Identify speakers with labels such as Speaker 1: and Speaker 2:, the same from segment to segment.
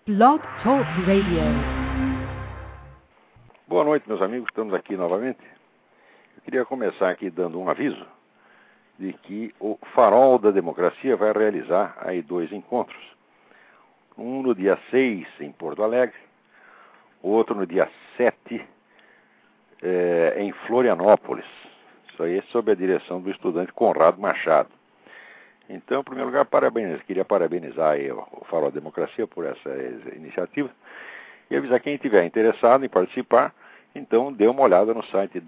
Speaker 1: Blog Talk Radio.
Speaker 2: Boa noite, meus amigos. Estamos aqui novamente. Eu queria começar aqui dando um aviso de que o Farol da Democracia vai realizar aí 2 encontros. Um no dia 6 em Porto Alegre, outro no dia 7 em Florianópolis. Isso aí sob a direção do estudante Conrado Machado. Então, em primeiro lugar, queria parabenizar aí o Farol da Democracia por essa iniciativa e avisar quem estiver interessado em participar, então dê uma olhada no site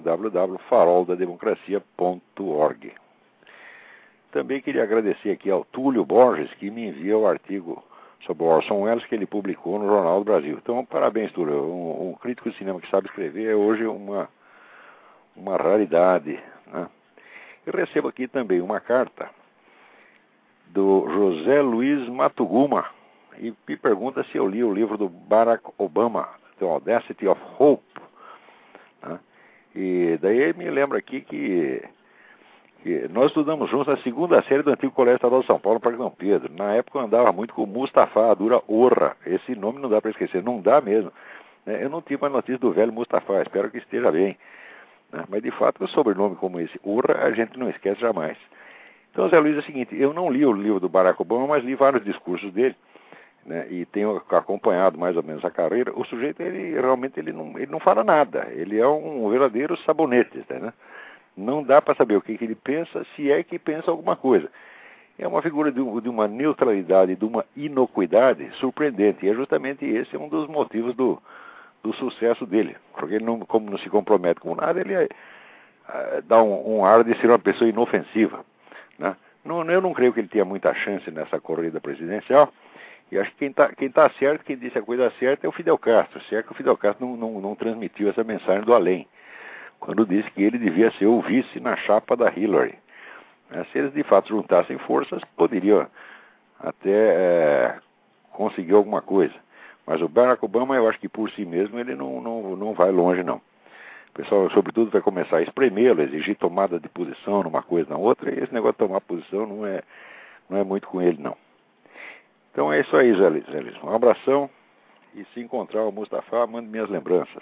Speaker 2: www.faroldademocracia.org. Também queria agradecer aqui ao Túlio Borges, que me envia o artigo sobre o Orson Welles que ele publicou no Jornal do Brasil. Então, parabéns, Túlio. Um crítico de cinema que sabe escrever é hoje uma raridade, né? Eu recebo aqui também uma carta do José Luiz Matuguma e me pergunta se eu li o livro do Barack Obama, The Audacity of Hope, né? E daí me lembra aqui que nós estudamos juntos a 2ª série do antigo Colégio Estadual de São Paulo, no Parque Dom Pedro. Na época eu andava muito com Mustafa, a dura Orra. Esse nome não dá para esquecer, não dá mesmo, né? Eu não tive mais notícia do velho Mustafa, espero que esteja bem, né? Mas de fato o sobrenome como esse, Orra, a gente não esquece jamais. Então, Zé Luiz, é o seguinte, eu não li o livro do Barack Obama, mas li vários discursos dele, né, e tenho acompanhado mais ou menos a carreira. O sujeito, ele realmente ele não fala nada, ele é um verdadeiro sabonete, né? Não dá para saber o que ele pensa, se é que pensa alguma coisa. É uma figura de uma neutralidade, de uma inocuidade surpreendente, e é justamente esse um dos motivos do sucesso dele, porque ele, como não se compromete com nada, ele dá um ar de ser uma pessoa inofensiva, né? Eu não creio que ele tenha muita chance nessa corrida presidencial, e acho que quem tá certo, quem disse a coisa certa é o Fidel Castro, se é que o Fidel Castro não transmitiu essa mensagem do além, quando disse que ele devia ser o vice na chapa da Hillary. Se eles de fato juntassem forças, poderiam até conseguir alguma coisa, mas o Barack Obama, eu acho que por si mesmo ele não vai longe, não. O pessoal, sobretudo, vai começar a espremê-lo, exigir tomada de posição numa coisa na outra, e esse negócio de tomar posição não é muito com ele, não. Então é isso aí, Zé Luiz. Um abração, e se encontrar o Mustafa, mande minhas lembranças.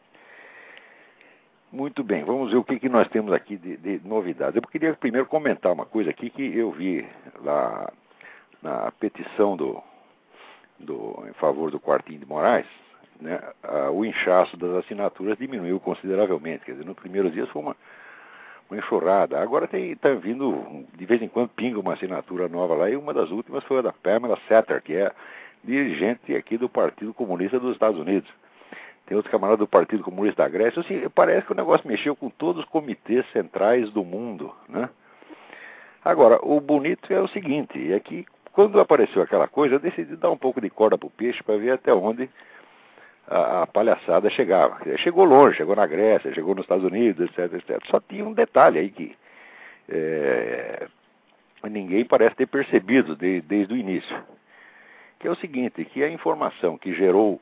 Speaker 2: Muito bem, vamos ver o que nós temos aqui de novidades. Eu queria primeiro comentar uma coisa aqui que eu vi lá na petição em favor do Quartinho de Moraes, né? O inchaço das assinaturas diminuiu consideravelmente. Quer dizer, nos primeiros dias foi uma enxurrada. Agora está vindo, de vez em quando pinga uma assinatura nova lá, e uma das últimas foi a da Pamela Satter, que é dirigente aqui do Partido Comunista dos Estados Unidos. Tem outro camarada do Partido Comunista da Grécia. Assim, parece que o negócio mexeu com todos os comitês centrais do mundo, né? Agora, o bonito é o seguinte, é que quando apareceu aquela coisa, eu decidi dar um pouco de corda pro peixe para ver até onde a palhaçada chegava. Chegou longe, chegou na Grécia, chegou nos Estados Unidos, etc, etc. Só tinha um detalhe aí que ninguém parece ter percebido desde o início, que é o seguinte, que a informação que gerou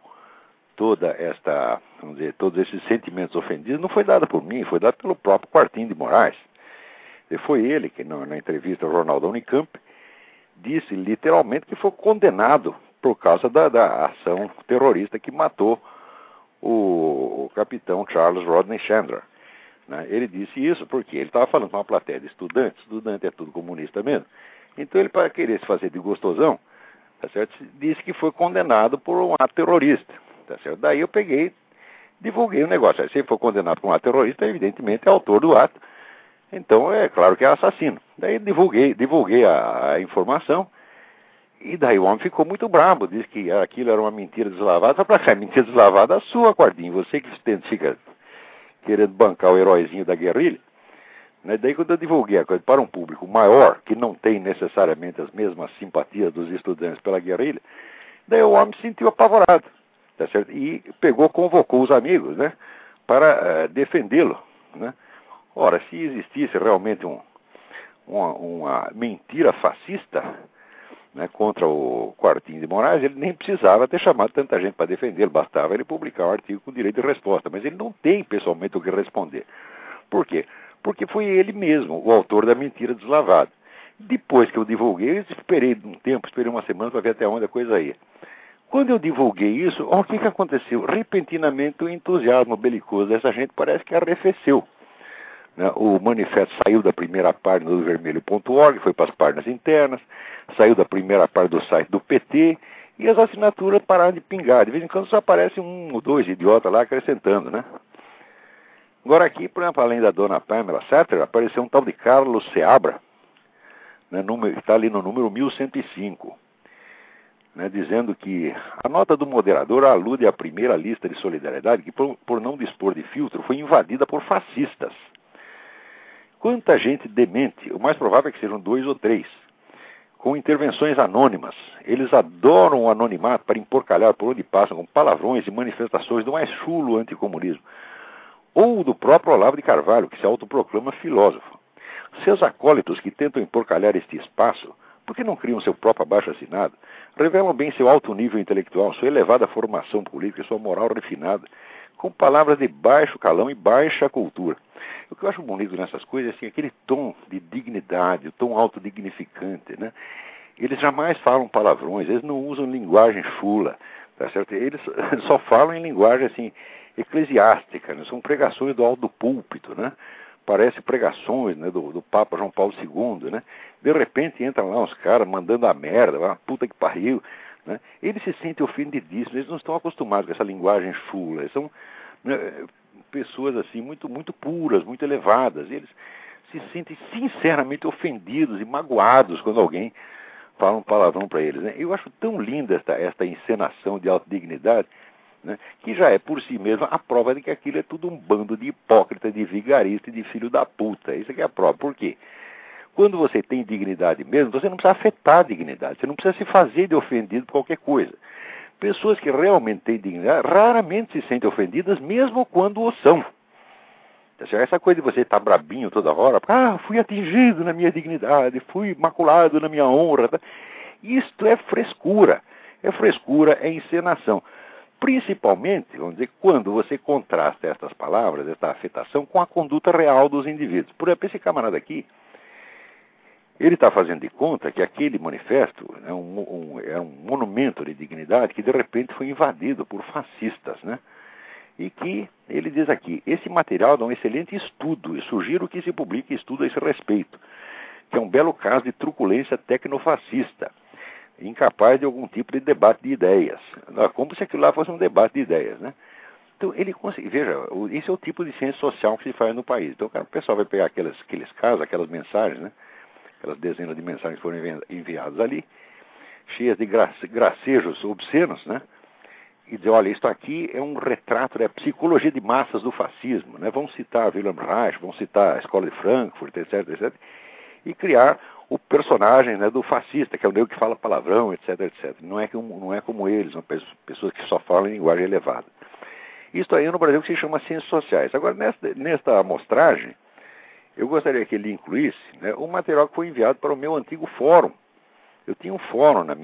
Speaker 2: todos esses sentimentos ofendidos não foi dada por mim, foi dada pelo próprio Quartinho de Moraes. E foi ele que, na entrevista ao jornal da Unicamp, disse literalmente que foi condenado por causa da ação terrorista que matou o capitão Charles Rodney Chandler, né? Ele disse isso porque ele estava falando com uma plateia de estudantes, estudante é tudo comunista mesmo, então ele, para querer se fazer de gostosão, tá certo, disse que foi condenado por um ato terrorista, tá certo? Daí eu divulguei o negócio. Se ele for condenado por um ato terrorista, evidentemente é autor do ato, então é claro que é assassino. Daí divulguei a informação, e daí o homem ficou muito bravo, disse que aquilo era uma mentira deslavada. Só pra cá, mentira deslavada a sua, Quartinho, você que fica querendo bancar o heróizinho da guerrilha, né? Daí quando eu divulguei a coisa para um público maior, que não tem necessariamente as mesmas simpatias dos estudantes pela guerrilha, daí o homem se sentiu apavorado, tá certo? E convocou os amigos, né, para defendê-lo, né? Ora, se existisse realmente uma mentira fascista, né, contra o Quartinho de Moraes, ele nem precisava ter chamado tanta gente para defendê-lo, bastava ele publicar um artigo com direito de resposta, mas ele não tem pessoalmente o que responder. Por quê? Porque foi ele mesmo o autor da mentira deslavada. Depois que eu divulguei, esperei um tempo, esperei uma semana para ver até onde a coisa ia. Quando eu divulguei isso, o que aconteceu? Repentinamente o entusiasmo belicoso dessa gente parece que arrefeceu. Né? O manifesto saiu da primeira página do vermelho.org, foi para as páginas internas, saiu da primeira página do site do PT, e as assinaturas pararam de pingar. De vez em quando só aparece um ou dois idiotas lá acrescentando, né? Agora aqui, por exemplo, além da dona Pamela Satter, apareceu um tal de Carlos Seabra, né, está ali no número 1105, né, dizendo que a nota do moderador alude à primeira lista de solidariedade que, por não dispor de filtro, foi invadida por fascistas. Quanta gente demente, o mais provável é que sejam 2 ou 3, com intervenções anônimas. Eles adoram o anonimato para emporcalhar por onde passam com palavrões e manifestações do mais chulo anticomunismo. Ou do próprio Olavo de Carvalho, que se autoproclama filósofo. Seus acólitos que tentam emporcalhar este espaço, por que não criam seu próprio abaixo-assinado, revelam bem seu alto nível intelectual, sua elevada formação política e sua moral refinada, com palavras de baixo calão e baixa cultura. O que eu acho bonito nessas coisas é assim, aquele tom de dignidade, o tom autodignificante, né? Eles jamais falam palavrões, eles não usam linguagem chula, tá certo? Eles só falam em linguagem assim, eclesiástica, né? São pregações do alto do púlpito, né? Parece pregações, né, do Papa João Paulo II, né? De repente entram lá uns caras mandando a merda, uma puta que pariu, né? Eles se sentem ofendidíssimos, eles não estão acostumados com essa linguagem chula, eles são, né, pessoas assim muito, muito puras, muito elevadas, eles se sentem sinceramente ofendidos e magoados quando alguém fala um palavrão para eles, né? Eu acho tão linda esta encenação de autodignidade, né, que já é por si mesma a prova de que aquilo é tudo um bando de hipócrita, de vigarista e de filho da puta. Isso aqui é a prova. Por quê? Quando você tem dignidade mesmo, você não precisa afetar a dignidade, você não precisa se fazer de ofendido por qualquer coisa. Pessoas que realmente têm dignidade raramente se sentem ofendidas, mesmo quando o são. Essa coisa de você estar brabinho toda hora, fui atingido na minha dignidade, fui maculado na minha honra. Tá? Isto é frescura. É frescura, é encenação. Principalmente, vamos dizer, quando você contrasta estas palavras, esta afetação, com a conduta real dos indivíduos. Por exemplo, esse camarada aqui, ele está fazendo de conta que aquele manifesto é um monumento de dignidade que de repente foi invadido por fascistas, né? E que, ele diz aqui, esse material dá um excelente estudo, e sugiro que se publique estudo a esse respeito, que é um belo caso de truculência tecnofascista, incapaz de algum tipo de debate de ideias. Como se aquilo lá fosse um debate de ideias, né? Então, ele consegue... Veja, esse é o tipo de ciência social que se faz no país. Então, o pessoal vai pegar aqueles casos, aquelas mensagens, né? Aquelas dezenas de mensagens que foram enviadas ali, cheias de gracejos obscenos, né? E dizer, olha, isto aqui é um retrato da psicologia de massas do fascismo, né? Vão citar Wilhelm Reich, vão citar a Escola de Frankfurt, etc, etc, e criar o personagem, né, do fascista, que é o nego que fala palavrão, etc, etc. Não é como eles, são pessoas que só falam em linguagem elevada. Isso aí no Brasil que se chama ciências sociais. Agora, nesta amostragem, eu gostaria que ele incluísse, né, um material que foi enviado para o meu antigo fórum. Eu tinha um fórum no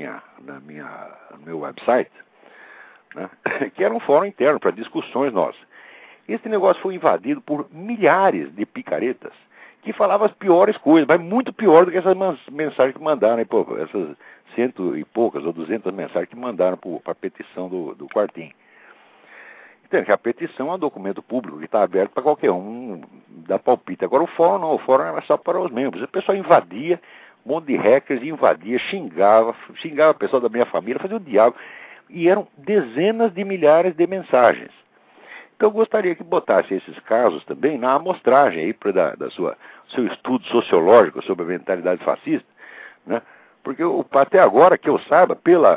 Speaker 2: meu website, né, que era um fórum interno para discussões nossas. Esse negócio foi invadido por milhares de picaretas que falavam as piores coisas, mas muito pior do que essas mensagens que mandaram, essas 100 e poucas ou 200 mensagens que mandaram para a petição do Quartim. Então, que a petição é um documento público que está aberto para qualquer um dar palpite. Agora o fórum não, o fórum era só para os membros. A pessoa invadia, um monte de hackers invadia, xingava a pessoa da minha família, fazia o diabo. E eram dezenas de milhares de mensagens. Então eu gostaria que botasse esses casos também na amostragem aí seu estudo sociológico sobre a mentalidade fascista, né? Porque até agora, que eu saiba,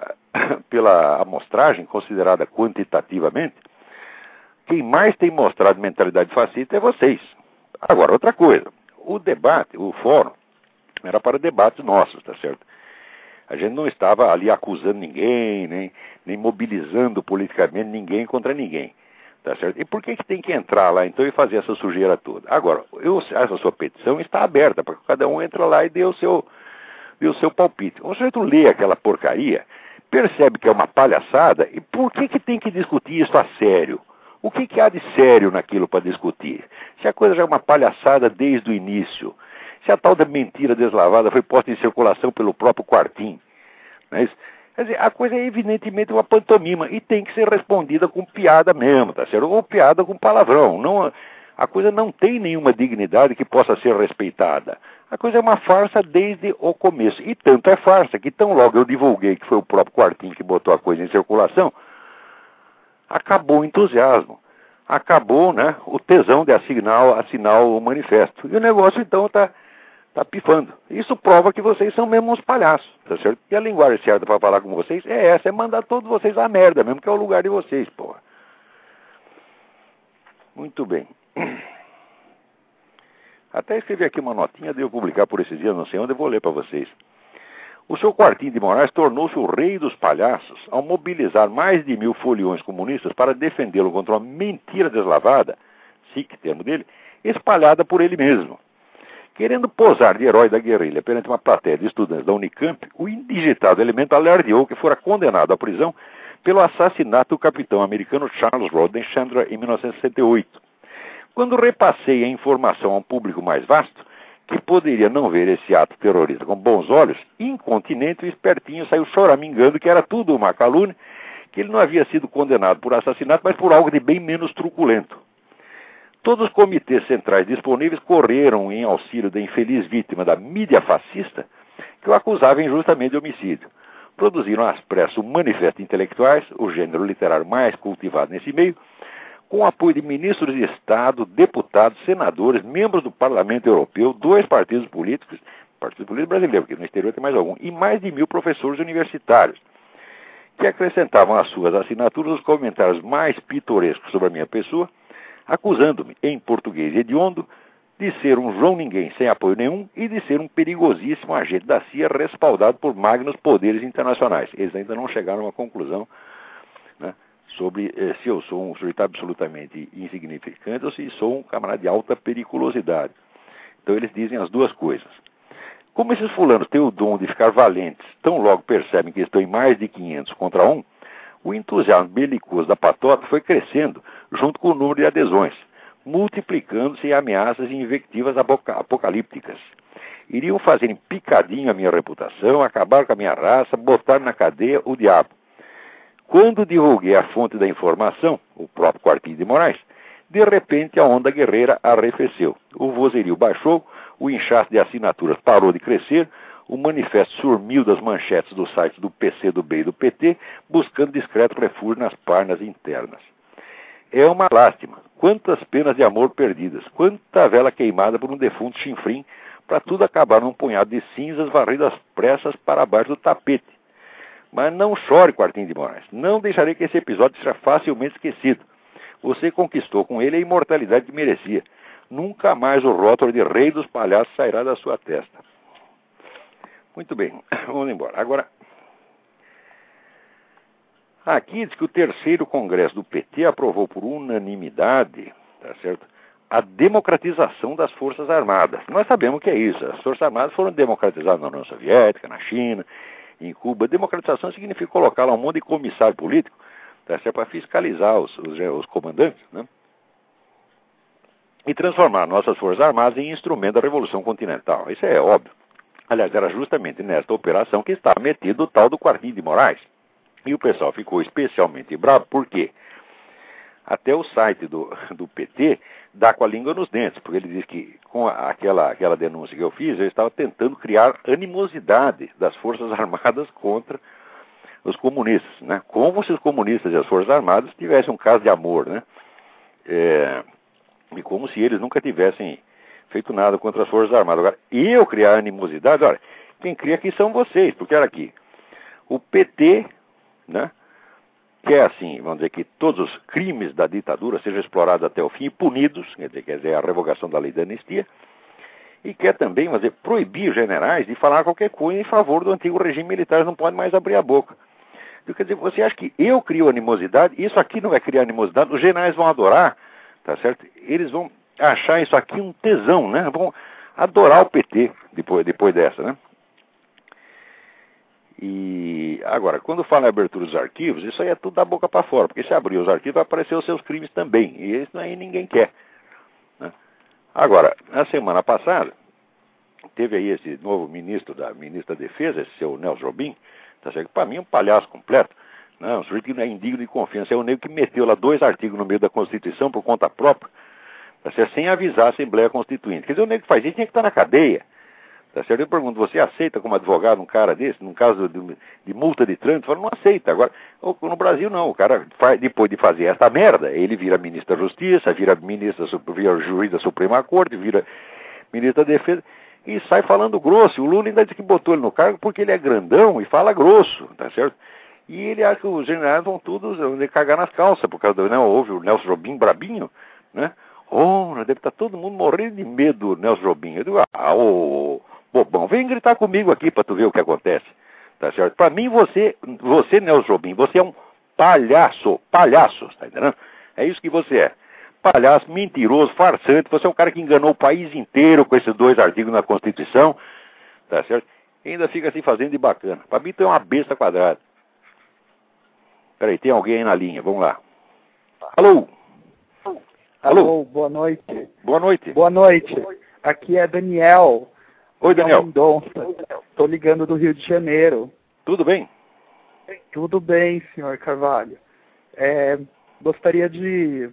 Speaker 2: pela amostragem considerada quantitativamente, quem mais tem mostrado mentalidade fascista é vocês. Agora, outra coisa, o debate, o fórum, era para debates nossos, tá certo? A gente não estava ali acusando ninguém, nem mobilizando politicamente ninguém contra ninguém. Tá certo? E por que tem que entrar lá, então, e fazer essa sujeira toda? Agora, essa sua petição está aberta, para que cada um entre lá e dê o seu palpite. O sujeito lê aquela porcaria, percebe que é uma palhaçada, e por que tem que discutir isso a sério? O que há de sério naquilo para discutir? Se a coisa já é uma palhaçada desde o início, se a tal da mentira deslavada foi posta em circulação pelo próprio Quartim, não é isso? Quer dizer, a coisa é evidentemente uma pantomima e tem que ser respondida com piada mesmo, tá certo? Ou piada com palavrão. Não, a coisa não tem nenhuma dignidade que possa ser respeitada. A coisa é uma farsa desde o começo. E tanto é farsa que tão logo eu divulguei que foi o próprio Quartinho que botou a coisa em circulação, acabou o entusiasmo. Acabou, né, o tesão de assinar o manifesto. E o negócio então está pifando. Isso prova que vocês são mesmo uns palhaços, tá certo? E a linguagem certa para falar com vocês é essa, é mandar todos vocês a merda mesmo, que é o lugar de vocês, porra. Muito bem. Até escrevi aqui uma notinha, devo publicar por esses dias, não sei onde, eu vou ler para vocês. O seu Quartinho de Moraes tornou-se o rei dos palhaços ao mobilizar mais de 1000 foliões comunistas para defendê-lo contra uma mentira deslavada, SIC, termo dele, espalhada por ele mesmo. Querendo posar de herói da guerrilha perante uma plateia de estudantes da Unicamp, o indigitado elemento alardeou que fora condenado à prisão pelo assassinato do capitão americano Charles Rodney Chandler em 1968. Quando repassei a informação a um público mais vasto, que poderia não ver esse ato terrorista com bons olhos, incontinente e espertinho saiu choramingando que era tudo uma calúnia, que ele não havia sido condenado por assassinato, mas por algo de bem menos truculento. Todos os comitês centrais disponíveis correram em auxílio da infeliz vítima da mídia fascista, que o acusava injustamente de homicídio. Produziram às pressas um manifesto intelectuais, o gênero literário mais cultivado nesse meio, com o apoio de ministros de Estado, deputados, senadores, membros do Parlamento Europeu, 2 partidos políticos brasileiros, porque no exterior tem mais algum, e mais de 1000 professores universitários, que acrescentavam às suas assinaturas os comentários mais pitorescos sobre a minha pessoa, acusando-me, em português hediondo, de ser um João Ninguém sem apoio nenhum e de ser um perigosíssimo agente da CIA respaldado por magnos poderes internacionais. Eles ainda não chegaram a uma conclusão, né, sobre se eu sou um sujeito absolutamente insignificante ou se sou um camarada de alta periculosidade. Então eles dizem as duas coisas. Como esses fulanos têm o dom de ficar valentes, tão logo percebem que estão em mais de 500 contra 1, o entusiasmo belicoso da patota foi crescendo junto com o número de adesões, multiplicando-se em ameaças e invectivas apocalípticas. Iriam fazer em picadinho a minha reputação, acabar com a minha raça, botar na cadeia o diabo. Quando divulguei a fonte da informação, o próprio Quartinho de Moraes, de repente a onda guerreira arrefeceu. O vozerio baixou, o inchaço de assinaturas parou de crescer, o manifesto sumiu das manchetes dos sites do PCdoB e do PT, buscando discreto refúgio nas páginas internas. É uma lástima. Quantas penas de amor perdidas, quanta vela queimada por um defunto chinfrim, para tudo acabar num punhado de cinzas varrido às pressas para baixo do tapete. Mas não chore, Quartinho de Moraes. Não deixarei que esse episódio seja facilmente esquecido. Você conquistou com ele a imortalidade que merecia. Nunca mais o rótulo de rei dos palhaços sairá da sua testa. Muito bem, vamos embora. Agora, aqui diz que o 3º Congresso do PT aprovou por unanimidade, tá certo, a democratização das Forças Armadas. Nós sabemos o que é isso. As Forças Armadas foram democratizadas na União Soviética, na China, em Cuba. Democratização significa colocar lá um monte de comissário político, tá certo, para fiscalizar os comandantes, né? E transformar nossas Forças Armadas em instrumento da Revolução Continental. Isso é óbvio. Aliás, era justamente nesta operação que estava metido o tal do Quartinho de Moraes. E o pessoal ficou especialmente bravo, por quê? Até o site do PT dá com a língua nos dentes, porque ele diz que com aquela denúncia que eu fiz, eu estava tentando criar animosidade das Forças Armadas contra os comunistas, né? Como se os comunistas e as Forças Armadas tivessem um caso de amor, né? E como se eles nunca tivessem feito nada contra as Forças Armadas. Agora, eu criar animosidade, olha, quem cria aqui são vocês, porque olha aqui, o PT, né, quer assim, vamos dizer que todos os crimes da ditadura sejam explorados até o fim e punidos, quer dizer, a revogação da lei da anistia, e quer também, vamos dizer, proibir os generais de falar qualquer coisa em favor do antigo regime militar, eles não podem mais abrir a boca. Então, quer dizer, você acha que eu crio animosidade? Isso aqui não vai criar animosidade, os generais vão adorar, tá certo? Eles vão achar isso aqui um tesão, né? Vão adorar o PT depois dessa, né? E agora, quando fala em abertura dos arquivos, isso aí é tudo da boca para fora, porque se abrir os arquivos vai aparecer os seus crimes também, e isso aí ninguém quer, né? Agora, na semana passada, teve aí esse novo ministro da Defesa, esse seu Nelson Jobim, Tá certo? Para mim é um palhaço completo. Não, o sujeito que não é indigno de confiança. É o nego que meteu lá 2 artigos no meio da Constituição por conta própria, tá certo? Sem avisar a Assembleia Constituinte. Quer dizer, o nego que faz isso tinha que estar na cadeia. Tá certo? Eu pergunto, você aceita como advogado um cara desse, num caso de multa de trânsito? Eu falo, não aceita. Agora, no Brasil não, o cara, depois de fazer essa merda, ele vira ministro da Justiça, vira juiz da Suprema Corte, vira ministro da Defesa, e sai falando grosso. O Lula ainda disse que botou ele no cargo porque ele é grandão e fala grosso, tá certo? E ele acha que os generais vão todos cagar nas calças, por causa do, né, houve o Nelson Jobim brabinho, né? Deve estar todo mundo morrendo de medo do Nelson Jobim. Eu digo, bobão, vem gritar comigo aqui para tu ver o que acontece, tá certo? Para mim, você, Nelson Jobim, você é um palhaço, tá entendendo? É isso que você é. Palhaço, mentiroso, farsante, você é um cara que enganou o país inteiro com esses 2 artigos na Constituição, tá certo? E ainda fica assim fazendo de bacana. Para mim, tu é uma besta quadrada. Peraí, tem alguém aí na linha, vamos lá. Alô?
Speaker 1: Alô, boa noite.
Speaker 2: Boa noite.
Speaker 1: Boa noite. Aqui é Daniel.
Speaker 2: Oi, Daniel.
Speaker 1: Mendonça. Estou ligando do Rio de Janeiro.
Speaker 2: Tudo bem?
Speaker 1: Tudo bem, senhor Carvalho. Gostaria de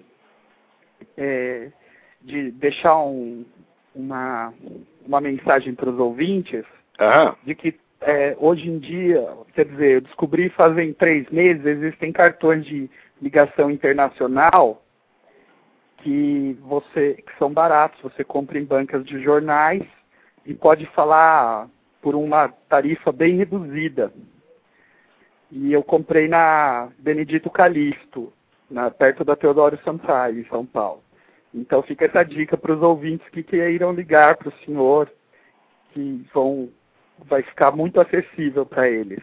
Speaker 1: deixar uma mensagem para os ouvintes de que hoje em dia, quer dizer, eu descobri fazem 3 meses, existem cartões de ligação internacional que são baratos. Você compra em bancas de jornais e pode falar por uma tarifa bem reduzida. E eu comprei na Benedito Calixto, perto da Teodoro Sampaio, em São Paulo. Então fica essa dica para os ouvintes que queiram ligar para o senhor, que vai ficar muito acessível para eles.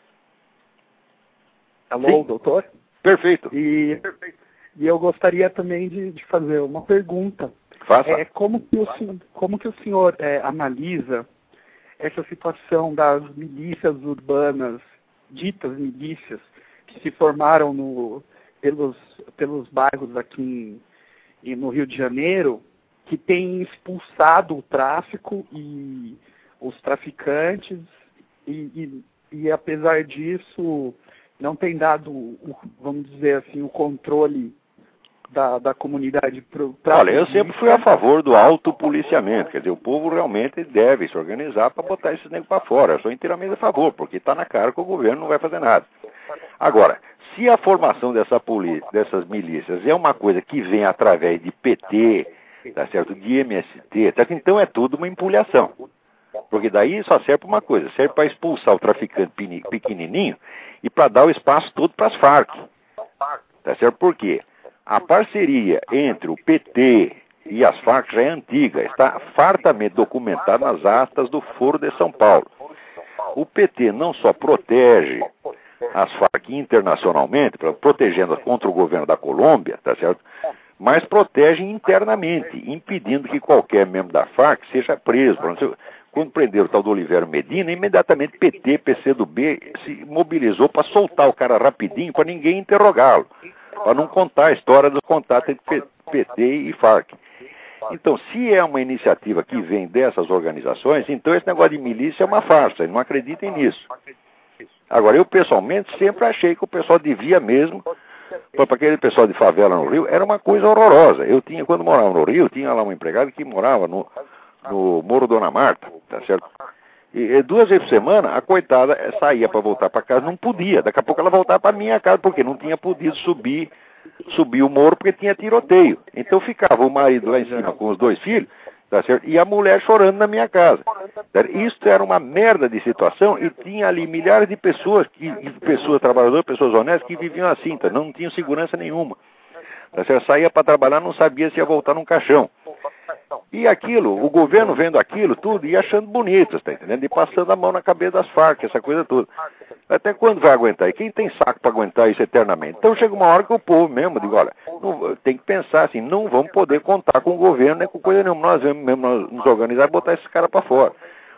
Speaker 1: Alô,
Speaker 2: sim,
Speaker 1: doutor?
Speaker 2: Perfeito.
Speaker 1: E eu gostaria também de fazer uma pergunta.
Speaker 2: Faça.
Speaker 1: Como que o senhor analisa essa situação das milícias urbanas, ditas milícias, que se formaram pelos bairros aqui no Rio de Janeiro, que têm expulsado o tráfico e os traficantes, e apesar disso não tem dado, vamos dizer assim, o controle da comunidade.
Speaker 2: Olha, eu sempre fui a favor do autopoliciamento, quer dizer, o povo realmente deve se organizar para botar esses negros para fora. Eu sou inteiramente a favor, porque está na cara que o governo não vai fazer nada. Agora, se a formação dessas milícias é uma coisa que vem através de PT, tá certo, de MST, tá certo? Então é tudo uma empulhação. Porque daí só serve para uma coisa, serve para expulsar o traficante pequenininho e para dar o espaço todo para as Farc. Tá certo? Por quê? A parceria entre o PT e as Farc já é antiga, está fartamente documentada nas atas do Foro de São Paulo. O PT não só protege as Farc internacionalmente, protegendo-as contra o governo da Colômbia, tá certo? Mas protege internamente, impedindo que qualquer membro da Farc seja preso. Quando prenderam o tal do Oliveira Medina, imediatamente PT, PCdoB se mobilizou para soltar o cara rapidinho, para ninguém interrogá-lo, para não contar a história dos contatos entre PT e Farc. Então, se é uma iniciativa que vem dessas organizações, então esse negócio de milícia é uma farsa, eles não acreditem nisso. Agora, eu pessoalmente sempre achei que o pessoal devia mesmo, para aquele pessoal de favela no Rio, era uma coisa horrorosa. Quando morava no Rio, tinha lá uma empregada que morava no Morro Dona Marta, tá certo? E 2 vezes por semana, a coitada saía para voltar para casa, não podia. Daqui a pouco ela voltava para minha casa, porque não tinha podido subir o morro, porque tinha tiroteio. Então ficava o marido lá em cima com os 2 filhos, tá certo? E a mulher chorando na minha casa. Isso era uma merda de situação e tinha ali milhares de pessoas, pessoas trabalhadoras, pessoas honestas, que viviam assim, tá? Não tinham segurança nenhuma. Tá certo? Saía para trabalhar, não sabia se ia voltar num caixão. E aquilo, o governo vendo aquilo tudo e achando bonito, tá entendendo? E passando a mão na cabeça das Farc, essa coisa toda. Até quando vai aguentar? E quem tem saco para aguentar isso eternamente? Então chega uma hora que o povo mesmo, digo, olha, tem que pensar assim, não vamos poder contar com o governo, nem com coisa nenhuma. Nós vamos mesmo nos organizar e botar esses caras para fora.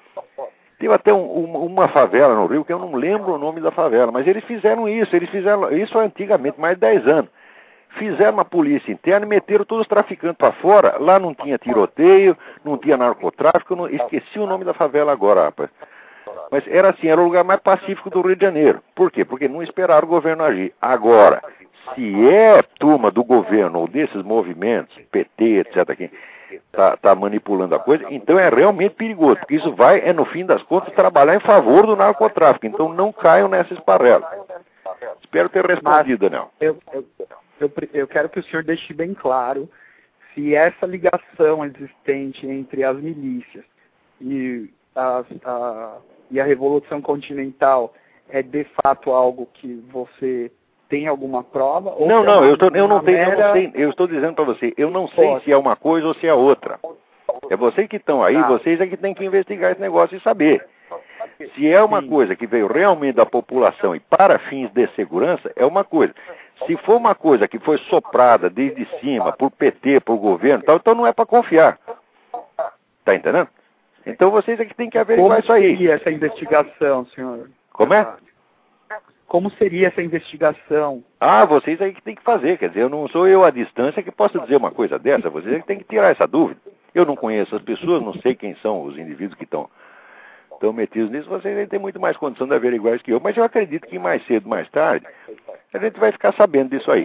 Speaker 2: Teve até uma favela no Rio, que eu não lembro o nome da favela, mas eles fizeram isso antigamente, mais de 10 anos. Fizeram uma polícia interna e meteram todos os traficantes para fora. Lá não tinha tiroteio, não tinha narcotráfico, esqueci o nome da favela agora, rapaz. Mas era assim, era o lugar mais pacífico do Rio de Janeiro. Por quê? Porque não esperaram o governo agir. Agora, se é turma do governo ou desses movimentos, PT, etc., que tá manipulando a coisa, então é realmente perigoso, porque isso vai, no fim das contas, trabalhar em favor do narcotráfico. Então não caiam nessa esparrela. Espero ter respondido, Daniel.
Speaker 1: Eu quero que o senhor deixe bem claro se essa ligação existente entre as milícias e a Revolução Continental é de fato algo que você tem alguma prova? Ou
Speaker 2: não, eu estou dizendo para você, eu não sei se é uma coisa ou se é outra. É vocês que estão aí, vocês é que tem que investigar esse negócio e saber. Se é uma coisa que veio realmente da população e para fins de segurança, é uma coisa. Se for uma coisa que foi soprada desde cima, por PT, por governo, tal, então não é para confiar. Tá entendendo? Então vocês é que tem que averiguar isso aí.
Speaker 1: Como seria essa investigação, senhor?
Speaker 2: Como é?
Speaker 1: Como seria essa investigação?
Speaker 2: Vocês aí que tem que fazer. Quer dizer, não sou eu à distância que posso dizer uma coisa dessa. Vocês é que tem que tirar essa dúvida. Eu não conheço as pessoas, não sei quem são os indivíduos que estão metidos nisso. Vocês aí têm muito mais condição de averiguar isso que eu. Mas eu acredito que mais cedo, mais tarde, a gente vai ficar sabendo disso aí.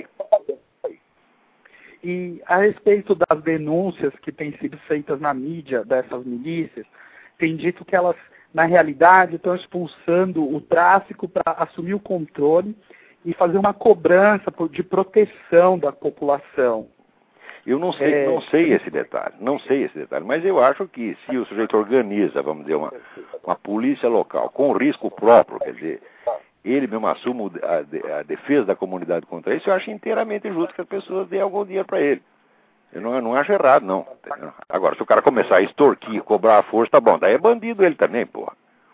Speaker 1: E a respeito das denúncias que têm sido feitas na mídia dessas milícias, tem dito que elas, na realidade, estão expulsando o tráfico para assumir o controle e fazer uma cobrança de proteção da população.
Speaker 2: Eu não sei esse detalhe, mas eu acho que se o sujeito organiza, vamos dizer, uma polícia local com risco próprio, quer dizer, ele mesmo assume a defesa da comunidade contra isso, eu acho inteiramente justo que as pessoas dêem algum dinheiro para ele. Eu não acho errado, não. Agora, se o cara começar a extorquir, cobrar a força, tá bom, daí é bandido ele também, porra.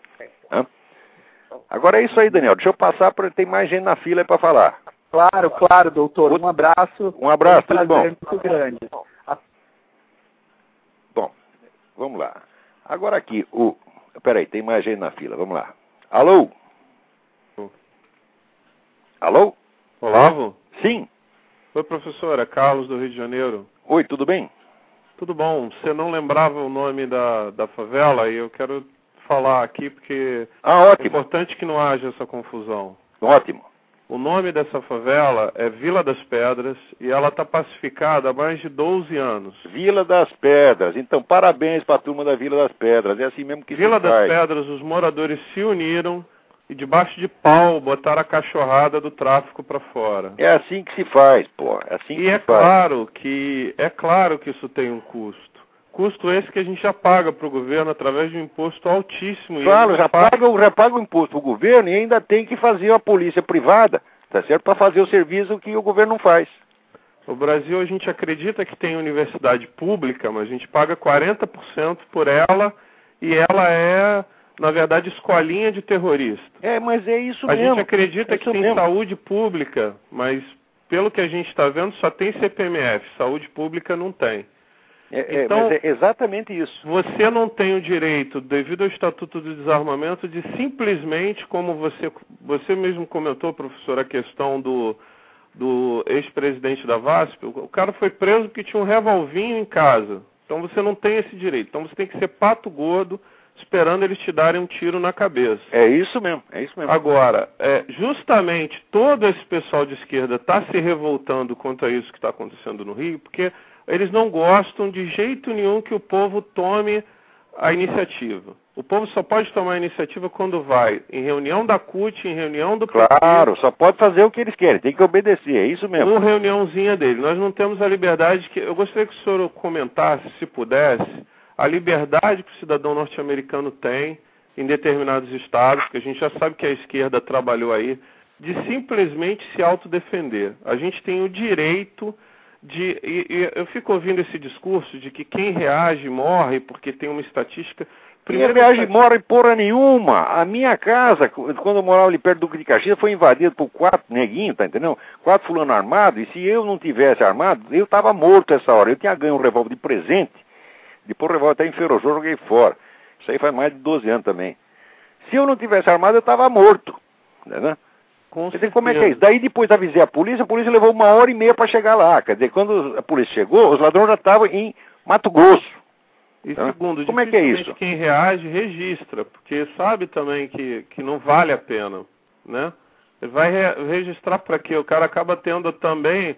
Speaker 2: Agora é isso aí, Daniel, deixa eu passar, porque tem mais gente na fila aí para falar.
Speaker 1: Claro, doutor. Um abraço.
Speaker 2: Um abraço, tudo bom?
Speaker 1: Muito grande.
Speaker 2: Bom, vamos lá. Agora aqui, peraí, tem mais gente na fila, vamos lá. Alô? Alô?
Speaker 3: Olavo?
Speaker 2: Sim.
Speaker 3: Oi, professora, Carlos do Rio de Janeiro.
Speaker 2: Oi, tudo bem?
Speaker 3: Tudo bom. Você não lembrava o nome da favela e eu quero falar aqui porque
Speaker 2: ótimo.
Speaker 3: É importante que não haja essa confusão.
Speaker 2: Ótimo.
Speaker 3: O nome dessa favela é Vila das Pedras e ela está pacificada há mais de 12 anos.
Speaker 2: Vila das Pedras. Então, parabéns para a turma da Vila das Pedras. É assim mesmo que
Speaker 3: Vila das Pedras, os moradores se uniram e debaixo de pau botaram a cachorrada do tráfico para fora.
Speaker 2: É assim que se faz, pô. É assim que se faz.
Speaker 3: É claro que isso tem um custo. Custo esse que a gente já paga para o governo através de um imposto altíssimo.
Speaker 2: Claro, já paga o imposto para o governo e ainda tem que fazer a polícia privada, tá certo? Para fazer o serviço que o governo não faz.
Speaker 3: No Brasil a gente acredita que tem universidade pública, mas a gente paga 40% por ela e ela é, na verdade, escolinha de terrorista.
Speaker 2: Mas é isso
Speaker 3: mesmo.
Speaker 2: A
Speaker 3: gente acredita que tem saúde pública, mas pelo que a gente está vendo só tem CPMF, saúde pública não tem.
Speaker 2: Então, mas é exatamente isso.
Speaker 3: Você não tem o direito, devido ao Estatuto do Desarmamento, de simplesmente, como você mesmo comentou, professor, a questão do ex-presidente da VASP, o cara foi preso porque tinha um revolvinho em casa. Então você não tem esse direito. Então você tem que ser pato gordo, esperando eles te darem um tiro na cabeça.
Speaker 2: É isso mesmo.
Speaker 3: Agora, justamente todo esse pessoal de esquerda está se revoltando contra isso que está acontecendo no Rio, porque eles não gostam de jeito nenhum que o povo tome a iniciativa. O povo só pode tomar a iniciativa quando vai em reunião da CUT, em reunião do PT.
Speaker 2: Claro, só pode fazer o que eles querem, tem que obedecer, é isso mesmo.
Speaker 3: Uma reuniãozinha dele. Nós não temos a liberdade que... Eu gostaria que o senhor comentasse, se pudesse, a liberdade que o cidadão norte-americano tem em determinados estados, que a gente já sabe que a esquerda trabalhou aí, de simplesmente se autodefender. A gente tem o direito... eu fico ouvindo esse discurso de que quem reage morre porque tem uma estatística...
Speaker 2: Quem reage morre porra nenhuma. A minha casa, quando eu morava ali perto do Duque de Caxias, foi invadida por 4 neguinhos, tá entendendo? 4 fulano armados, e se eu não tivesse armado, eu estava morto essa hora. Eu tinha ganho um revólver de presente, depois o revólver até enferrujou, joguei fora. Isso aí faz mais de 12 anos também. Se eu não tivesse armado, eu estava morto, né? Quer dizer, como é que é isso? Daí depois avisei a polícia levou 1h30 para chegar lá. Quer dizer, quando a polícia chegou, os ladrões já estavam em Mato Grosso.
Speaker 3: E segundo,
Speaker 2: como é que é isso?
Speaker 3: Quem reage, registra, porque sabe também que não vale a pena, né? Ele vai registrar para quê? O cara acaba tendo também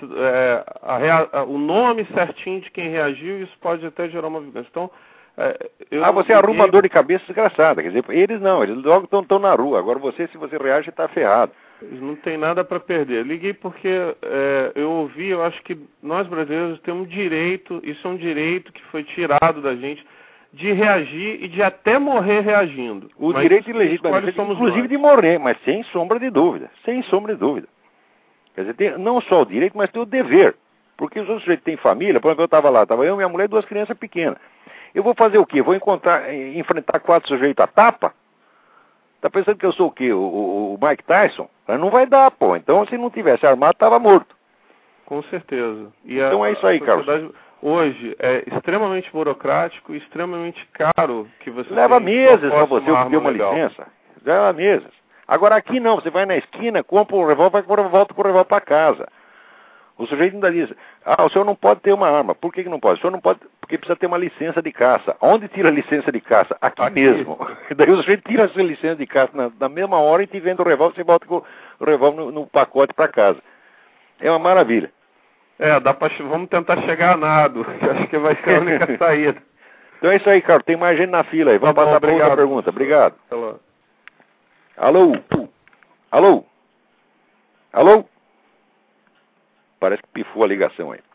Speaker 3: o nome certinho de quem reagiu e isso pode até gerar uma vingança. Então,
Speaker 2: você arruma dor de cabeça desgraçada. Quer dizer, eles não, eles logo estão na rua. Agora se você reage, está ferrado.
Speaker 3: Eles não tem nada para perder. Liguei porque eu acho que nós brasileiros temos direito, isso é um direito que foi tirado da gente, de reagir e de até morrer reagindo.
Speaker 2: O direito ilegítimo, inclusive de morrer, mas sem sombra de dúvida. Sem sombra de dúvida. Quer dizer, tem não só o direito, mas tem o dever. Porque os outros sujeitos têm família, por exemplo, eu estava lá, estava eu, minha mulher e 2 crianças pequenas. Eu vou fazer o quê? Vou enfrentar 4 sujeitos a tapa? Tá pensando que eu sou o quê? O Mike Tyson? Não vai dar, pô. Então, se não tivesse armado, estava morto.
Speaker 3: Com certeza.
Speaker 2: Então é isso aí, Carlos.
Speaker 3: Hoje é extremamente burocrático e extremamente caro que você...
Speaker 2: Leva meses para você obter uma licença. Leva meses. Agora aqui não, você vai na esquina, compra um revólver e volta com o revólver para casa. O sujeito ainda diz, o senhor não pode ter uma arma. Por que não pode? O senhor não pode, porque precisa ter uma licença de caça. Onde tira a licença de caça? Aqui mesmo. Daí o sujeito tira a sua licença de caça na mesma hora e te vende o revólver, você volta com o revólver no pacote para casa. É uma maravilha.
Speaker 3: Vamos tentar chegar a nado, que acho que vai ser a única saída.
Speaker 2: Então é isso aí, Carlos. Tem mais gente na fila aí. Vamos passar para outra pergunta. Obrigado. Alô? Alô? Alô? Parece que pifou a ligação aí.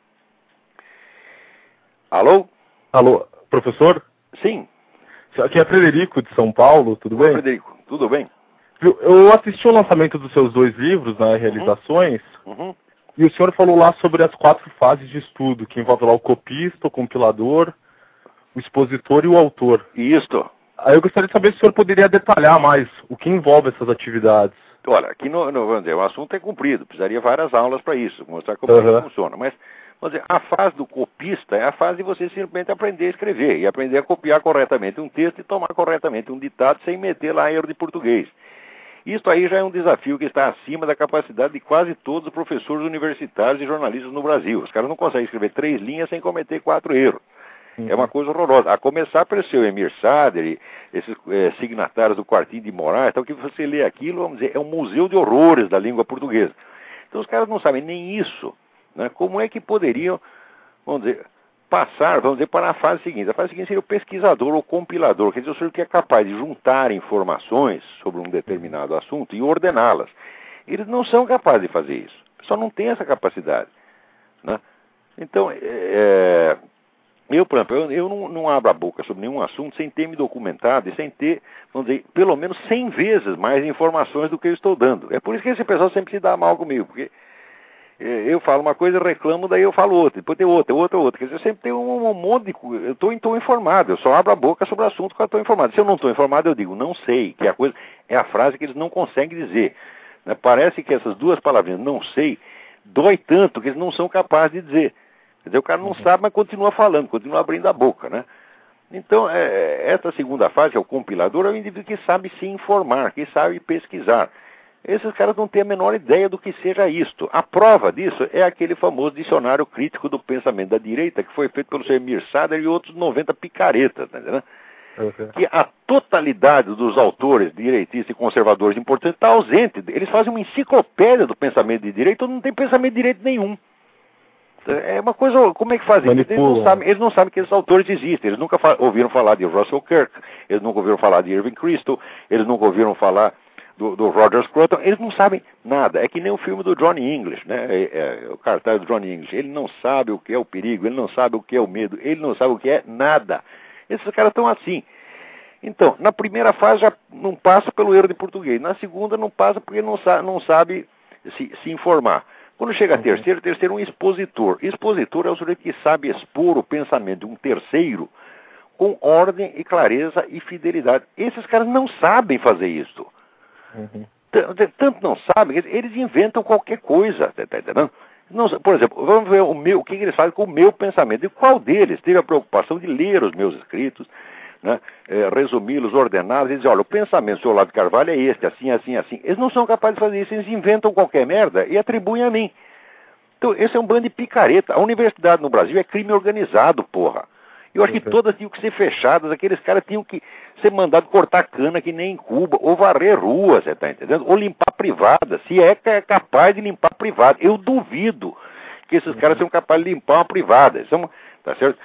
Speaker 2: Alô?
Speaker 4: Alô, professor?
Speaker 2: Sim.
Speaker 4: Aqui é Frederico, de São Paulo, tudo bem?
Speaker 2: Frederico, tudo bem?
Speaker 4: Eu assisti o lançamento dos seus 2 livros, né, Realizações, e o senhor falou lá sobre as 4 fases de estudo, que envolve lá o copista, o compilador, o expositor e o autor.
Speaker 2: Isso.
Speaker 4: Aí eu gostaria de saber se o senhor poderia detalhar mais o que envolve essas atividades.
Speaker 2: Olha, aqui vamos dizer, o assunto é comprido, precisaria várias aulas para isso, mostrar como isso funciona. Mas, vamos dizer, a fase do copista é a fase de você simplesmente aprender a escrever e aprender a copiar corretamente um texto e tomar corretamente um ditado sem meter lá erro de português. Isso aí já é um desafio que está acima da capacidade de quase todos os professores universitários e jornalistas no Brasil. Os caras não conseguem escrever 3 linhas sem cometer 4 erros. É uma coisa horrorosa. A começar pelo seu Emir Sader e esses signatários do Quartinho de Moraes, então que você lê aquilo, vamos dizer, é um museu de horrores da língua portuguesa. Então os caras não sabem nem isso, né? Como é que poderiam, vamos dizer, passar, vamos dizer, para a fase seguinte? A fase seguinte seria o pesquisador ou compilador, quer dizer, o senhor que é capaz de juntar informações sobre um determinado assunto e ordená-las. Eles não são capazes de fazer isso. O pessoal não tem essa capacidade, né? Então, eu, por exemplo, eu não abro a boca sobre nenhum assunto sem ter me documentado e sem ter, vamos dizer, pelo menos 100 vezes mais informações do que eu estou dando. É por isso que esse pessoal sempre se dá mal comigo, porque eu falo uma coisa, reclamo, daí eu falo outra, depois tem outra. Quer dizer, eu sempre tenho um monte de coisa, eu estou informado, eu só abro a boca sobre o assunto que eu estou informado. Se eu não estou informado, eu digo, não sei, que é a frase que eles não conseguem dizer. Né? Parece que essas 2 palavrinhas, não sei, dói tanto que eles não são capazes de dizer. Quer dizer, o cara não sabe, mas continua falando, continua abrindo a boca, né? Então, essa segunda fase, que é o compilador, é o indivíduo que sabe se informar, que sabe pesquisar. Esses caras não têm a menor ideia do que seja isto. A prova disso é aquele famoso dicionário crítico do pensamento da direita, que foi feito pelo Emir Sader e outros 90 picaretas, tá entendendo? Que a totalidade dos autores direitistas e conservadores importantes está ausente. Eles fazem uma enciclopédia do pensamento de direita, todo mundo não tem pensamento de direito nenhum. É uma coisa, como é que fazem? Eles não sabem que esses autores existem. Eles nunca ouviram falar de Russell Kirk, eles nunca ouviram falar de Irving Kristol, eles nunca ouviram falar do Roger Scruton, eles não sabem nada. É que nem o filme do Johnny English, né? O cartaz do Johnny English. Ele não sabe o que é o perigo, ele não sabe o que é o medo, ele não sabe o que é nada. Esses caras estão assim. Então, na primeira fase já não passa pelo erro de português. Na segunda não passa porque não sabe se informar. Quando chega a terceiro é um expositor. Expositor é o sujeito que sabe expor o pensamento de um terceiro com ordem e clareza e fidelidade. Esses caras não sabem fazer isso. Tanto não sabem, eles inventam qualquer coisa, tá entendendo? Não, por exemplo, vamos ver o que eles fazem com o meu pensamento. E qual deles teve a preocupação de ler os meus escritos, né, resumi-los, ordená-los, e dizer, olha, o pensamento do seu Olavo de Carvalho é este, assim, assim, assim. Eles não são capazes de fazer isso, eles inventam qualquer merda e atribuem a mim. Então, esse é um bando de picareta. A universidade no Brasil é crime organizado, porra. Eu acho que todas tinham que ser fechadas, aqueles caras tinham que ser mandados cortar cana que nem em Cuba, ou varrer ruas, você tá entendendo? Ou limpar privada, se é capaz de limpar privada. Eu duvido que esses caras sejam capazes de limpar uma privada. Tá certo?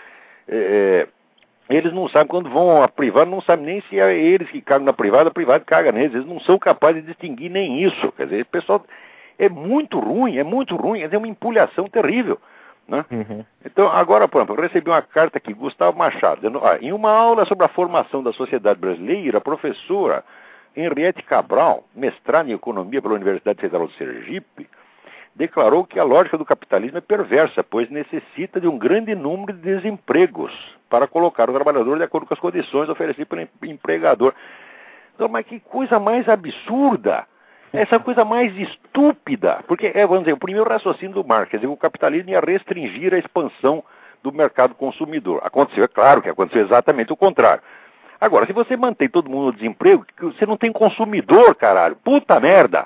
Speaker 2: Eles não sabem, quando vão à privada, não sabem nem se é eles que cagam na privada, a privada caga neles. Eles não são capazes de distinguir nem isso. Quer dizer, o pessoal é muito ruim, é uma empulhação terrível. Né? Então, agora, por exemplo, eu recebi uma carta aqui, Gustavo Machado, dizendo, em uma aula sobre a formação da sociedade brasileira, a professora Henriette Cabral, mestrada em economia pela Universidade Federal de Sergipe, declarou que a lógica do capitalismo é perversa, pois necessita de um grande número de desempregos para colocar o trabalhador de acordo com as condições oferecidas pelo empregador. Então, mas que coisa mais absurda! Essa coisa mais estúpida, porque, vamos dizer, o primeiro raciocínio do Marx, quer dizer, o capitalismo ia restringir a expansão do mercado consumidor. Aconteceu, é claro que aconteceu exatamente o contrário. Agora, se você mantém todo mundo no desemprego, você não tem consumidor, caralho. Puta merda!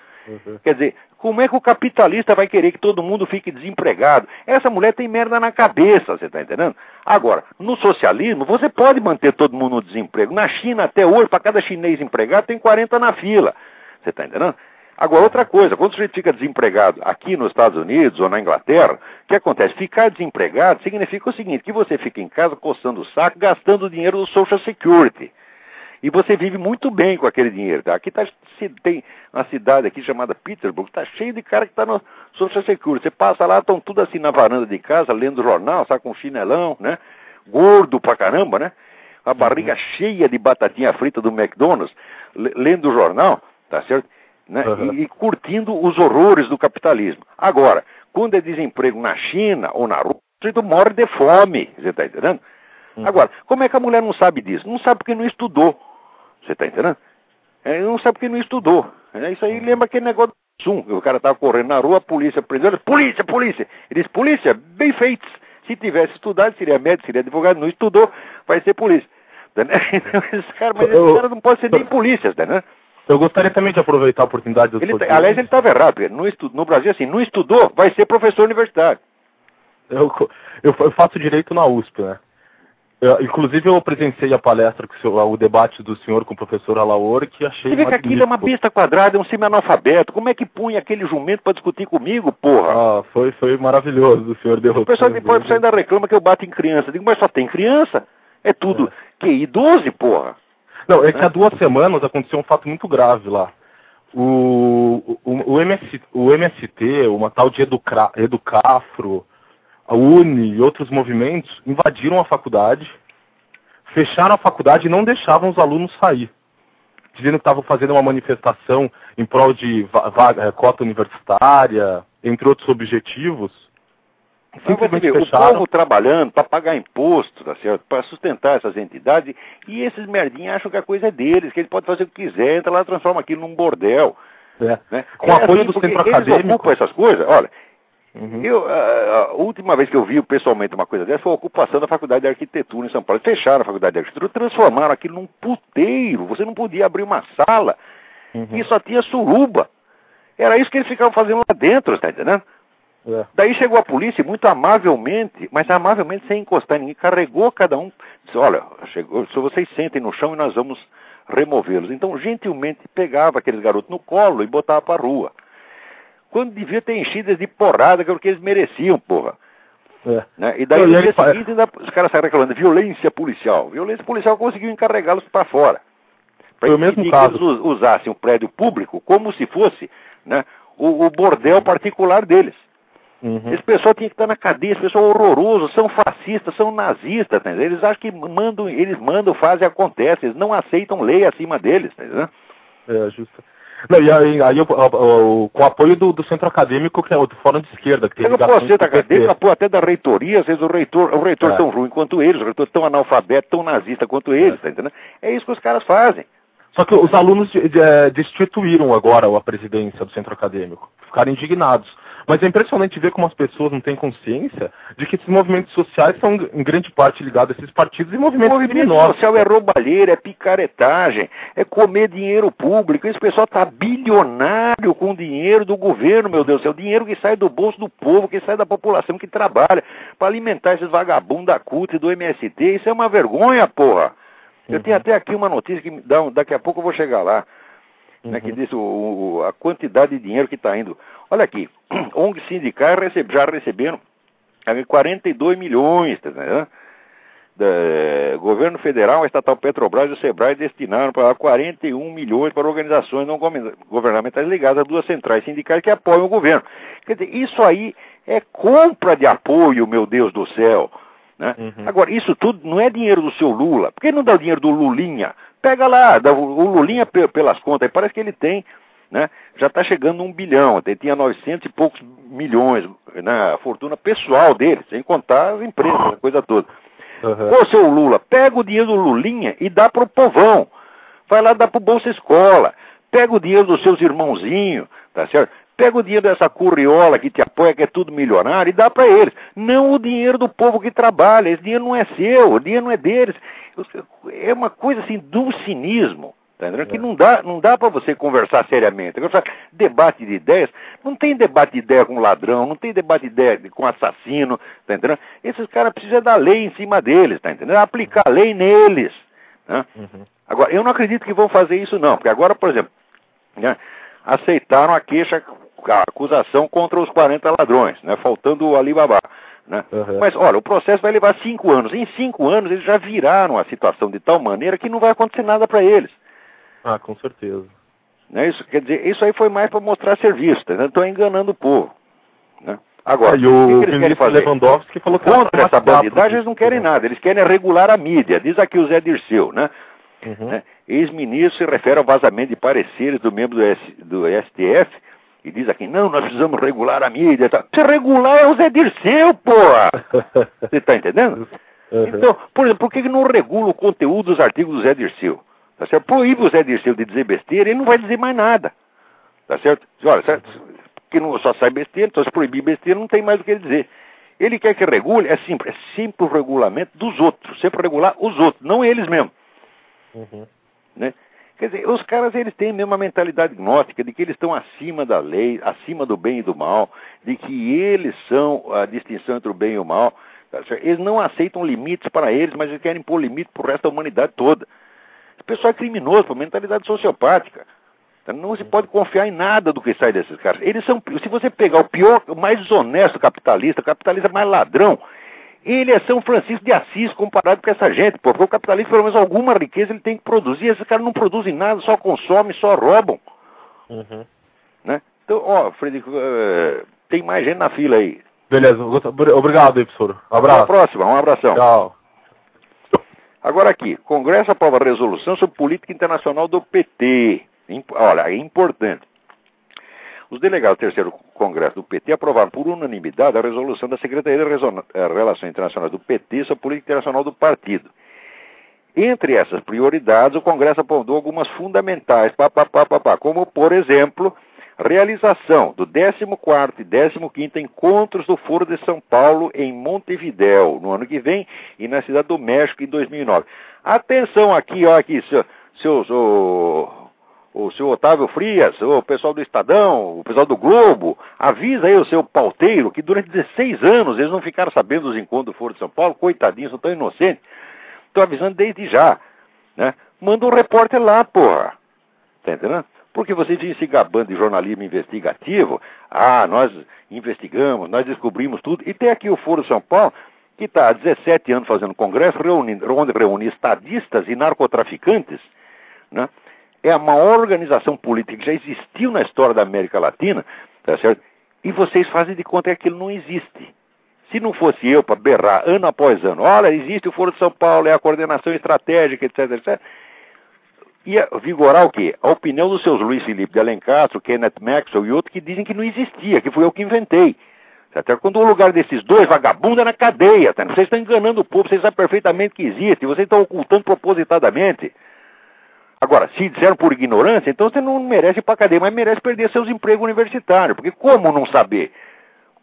Speaker 2: Quer dizer, como é que o capitalista vai querer que todo mundo fique desempregado? Essa mulher tem merda na cabeça, você está entendendo? Agora, no socialismo, você pode manter todo mundo no desemprego. Na China, até hoje, para cada chinês empregado, tem 40 na fila. Você está entendendo? Agora, outra coisa, quando o sujeito fica desempregado aqui nos Estados Unidos ou na Inglaterra, o que acontece? Ficar desempregado significa o seguinte, que você fica em casa coçando o saco, gastando o dinheiro do Social Security. E você vive muito bem com aquele dinheiro. Tá? Aqui tem uma cidade aqui chamada Petersburg, está cheio de cara que está no Social Security. Você passa lá, estão tudo assim na varanda de casa, lendo jornal, sabe, com um chinelão, né? Gordo pra caramba, né? A barriga cheia de batatinha frita do McDonald's, lendo o jornal, tá certo? Né? E curtindo os horrores do capitalismo. Agora, quando é desemprego na China ou na Rússia, o sujeito morre de fome, você está entendendo? Agora, como é que a mulher não sabe disso? Não sabe porque não estudou. Você está entendendo? Não sabe porque não estudou. Isso aí lembra aquele negócio do Zoom. O cara estava correndo na rua, a polícia prendeu ele. Polícia, polícia! Ele disse, polícia, bem feitos. Se tivesse estudado, seria médico, seria advogado. Não estudou, vai ser polícia. Esses caras não podem ser nem polícias, né?
Speaker 4: Eu gostaria também de aproveitar a oportunidade do
Speaker 2: aliás, ele estava errado. No Brasil, assim, não estudou, vai ser professor universitário.
Speaker 4: Eu faço direito na USP, né? Inclusive, eu presenciei a palestra, o debate do senhor com o professor Alaor, que achei...
Speaker 2: Você vê que aquilo é uma besta quadrada, é um semi-analfabeto. Como é que punha aquele jumento para discutir comigo, porra?
Speaker 4: Foi maravilhoso, o senhor derrotou.
Speaker 2: O pessoal depois ainda reclama que eu bato em criança. Eu digo, mas só tem criança? É tudo idoso, porra.
Speaker 4: Não, é que há 2 semanas aconteceu um fato muito grave lá. O MST, uma tal de Educafro, a UNE e outros movimentos invadiram a faculdade, fecharam a faculdade e não deixavam os alunos sair. Dizendo que estavam fazendo uma manifestação em prol de cota universitária, entre outros objetivos.
Speaker 2: Simplesmente fecharam. O povo trabalhando para pagar imposto, tá certo? Para sustentar essas entidades, e esses merdinhos acham que a coisa é deles, que eles podem fazer o que quiser, entra lá e transforma aquilo num bordel. Né?
Speaker 4: Com apoio do centro acadêmico.
Speaker 2: Eles ocupam essas coisas, olha. A última vez que eu vi pessoalmente uma coisa dessa foi a ocupação da Faculdade de Arquitetura em São Paulo. Fecharam a Faculdade de Arquitetura, transformaram aquilo num puteiro. Você não podia abrir uma sala e só tinha suruba. Era isso que eles ficavam fazendo lá dentro, tá entendendo? Daí chegou a polícia muito amavelmente, mas amavelmente sem encostar em ninguém, carregou cada um, disse, olha, se vocês sentem no chão e nós vamos removê-los. Então, gentilmente, pegava aqueles garotos no colo e botava para a rua. Quando devia ter enchidas de porrada, que era o que eles mereciam, porra. Né? E daí, no dia seguinte, os caras saíram reclamando de violência policial. Violência policial conseguiu encarregá-los para fora. Para impedir que eles usassem o prédio público como se fosse, né, o bordel particular deles. Esse pessoal tinha que estar na cadeia, esse pessoal horroroso, são fascistas, são nazistas, tá, eles acham que eles mandam, fazem, acontece, eles não aceitam lei acima deles, tá, né?
Speaker 4: Justo. Não, e aí com o apoio do centro acadêmico, que é o do Fórum de Esquerda, que tem
Speaker 2: eu não posso ser acadêmico, apoio até da reitoria, às vezes o reitor tão ruim quanto eles, o reitor tão analfabeto, tão nazista quanto eles, tá entendendo? É isso que os caras fazem.
Speaker 4: Só que os alunos destituíram agora a presidência do centro acadêmico, ficaram indignados. Mas é impressionante ver como as pessoas não têm consciência de que esses movimentos sociais são, em grande parte, ligados a esses partidos e movimentos criminosos.
Speaker 2: O movimento social é roubalheira, é picaretagem, é comer dinheiro público. Esse pessoal está bilionário com o dinheiro do governo, meu Deus do céu. Dinheiro que sai do bolso do povo, que sai da população que trabalha para alimentar esses vagabundos da CUT e do MST. Isso é uma vergonha, porra. Eu tenho até aqui uma notícia que daqui a pouco eu vou chegar lá. Né, que diz a quantidade de dinheiro que está indo. Olha aqui, ONG sindicais já receberam 42 milhões, tá vendo? Governo Federal, a estatal Petrobras e o Sebrae destinaram para 41 milhões para organizações não governamentais ligadas a duas centrais sindicais que apoiam o governo. Quer dizer, isso aí é compra de apoio, meu Deus do céu. Né? Agora, isso tudo não é dinheiro do seu Lula. Por que não dá o dinheiro do Lulinha? Pega lá, o Lulinha pelas contas, parece que ele tem, né? Já está chegando a 1 bilhão, ele tinha 900 e poucos milhões, né? A fortuna pessoal dele, sem contar as empresas, a coisa toda. Ô, seu Lula, pega o dinheiro do Lulinha e dá pro povão. Vai lá dar pro Bolsa Escola. Pega o dinheiro dos seus irmãozinhos, tá certo? Pega o dinheiro dessa curriola que te apoia, que é tudo milionário, e dá para eles. Não o dinheiro do povo que trabalha. Esse dinheiro não é seu, o dinheiro não é deles. É uma coisa assim, de um cinismo, tá entendendo? Que não dá para você conversar seriamente. Agora, debate de ideias, não tem debate de ideia com ladrão, não tem debate de ideia com assassino, tá entendendo? Esses caras precisam da lei em cima deles, tá entendendo? Aplicar a lei neles. Né? Agora, eu não acredito que vão fazer isso não, porque agora, por exemplo, né, aceitaram a acusação contra os 40 ladrões, né, faltando o Alibaba. Né? Mas, olha, o processo vai levar 5 anos. Em 5 anos eles já viraram a situação de tal maneira que não vai acontecer nada para eles.
Speaker 4: Ah, com certeza.
Speaker 2: Né? Isso, quer dizer, isso aí foi mais para mostrar serviço, tá? Estão enganando o povo. Né? Agora,
Speaker 4: e o que eles querem fazer? Lewandowski falou que
Speaker 2: contra essa bandidagem eles não querem nada, eles querem regular a mídia. Diz aqui o Zé Dirceu, né? Né? Ex-ministro se refere ao vazamento de pareceres do membro do STF e diz aqui, não, nós precisamos regular a mídia. Tá? Se regular é o Zé Dirceu, porra! Você está entendendo? Então, por exemplo, por que não regula o conteúdo dos artigos do Zé Dirceu? Tá certo? Proíbe o Zé Dirceu de dizer besteira, ele não vai dizer mais nada. Tá certo? Olha, certo? Que não só sai besteira, então se proibir besteira não tem mais o que ele dizer. Ele quer que regule, é sempre o regulamento dos outros, sempre regular os outros, não eles mesmos. Né? Quer dizer, os caras eles têm mesmo a mentalidade gnóstica de que eles estão acima da lei, acima do bem e do mal, de que eles são a distinção entre o bem e o mal. Tá certo? Eles não aceitam limites para eles, mas eles querem pôr limite para o resto da humanidade toda. Esse pessoal é criminoso, por mentalidade sociopática. Não se pode confiar em nada do que sai desses caras. Eles são, se você pegar o pior, o mais desonesto capitalista, o capitalista mais ladrão, ele é São Francisco de Assis comparado com essa gente, porque o capitalista, pelo menos alguma riqueza, ele tem que produzir. Esses caras não produzem nada, só consomem, só roubam. Né? Então, ó, Frederico, tem mais gente na fila aí.
Speaker 4: Beleza, obrigado aí, professor. Um abraço.
Speaker 2: Até a próxima, um abração.
Speaker 4: Tchau.
Speaker 2: Agora aqui, Congresso aprova a resolução sobre política internacional do PT. Olha, é importante. Os delegados do terceiro Congresso do PT aprovaram por unanimidade a resolução da Secretaria de Relações Internacionais do PT sobre a política internacional do partido. Entre essas prioridades, o Congresso apontou algumas fundamentais, como, por exemplo, realização do 14º e 15º Encontros do Foro de São Paulo em Montevidéu, no ano que vem, e na Cidade do México, em 2009. Atenção aqui, ó, aqui, o seu Otávio Frias, o pessoal do Estadão, o pessoal do Globo, avisa aí o seu pauteiro que durante 16 anos eles não ficaram sabendo dos encontros do Foro de São Paulo, coitadinhos, são tão inocentes. Estou avisando desde já, né? Manda um repórter lá, porra. Tá entendendo? Porque vocês vêm se gabando de jornalismo investigativo. Ah, nós investigamos, nós descobrimos tudo. E tem aqui o Foro de São Paulo, que está há 17 anos fazendo congresso, onde reúne estadistas e narcotraficantes, né? É a maior organização política que já existiu na história da América Latina, tá certo? E vocês fazem de conta que aquilo não existe. Se não fosse eu para berrar ano após ano, olha, existe o Foro de São Paulo, é a coordenação estratégica, etc, etc, ia vigorar o quê? A opinião dos seus Luiz Felipe de Alencastro, Kenneth Maxwell e outros que dizem que não existia, que foi eu que inventei. Até quando o lugar desses dois vagabundos é na cadeia, tá? Vocês estão enganando o povo, vocês sabem perfeitamente que existe, vocês estão ocultando propositadamente. Agora, se disseram por ignorância, então você não merece ir para a cadeia, mas merece perder seus empregos universitários. Porque como não saber?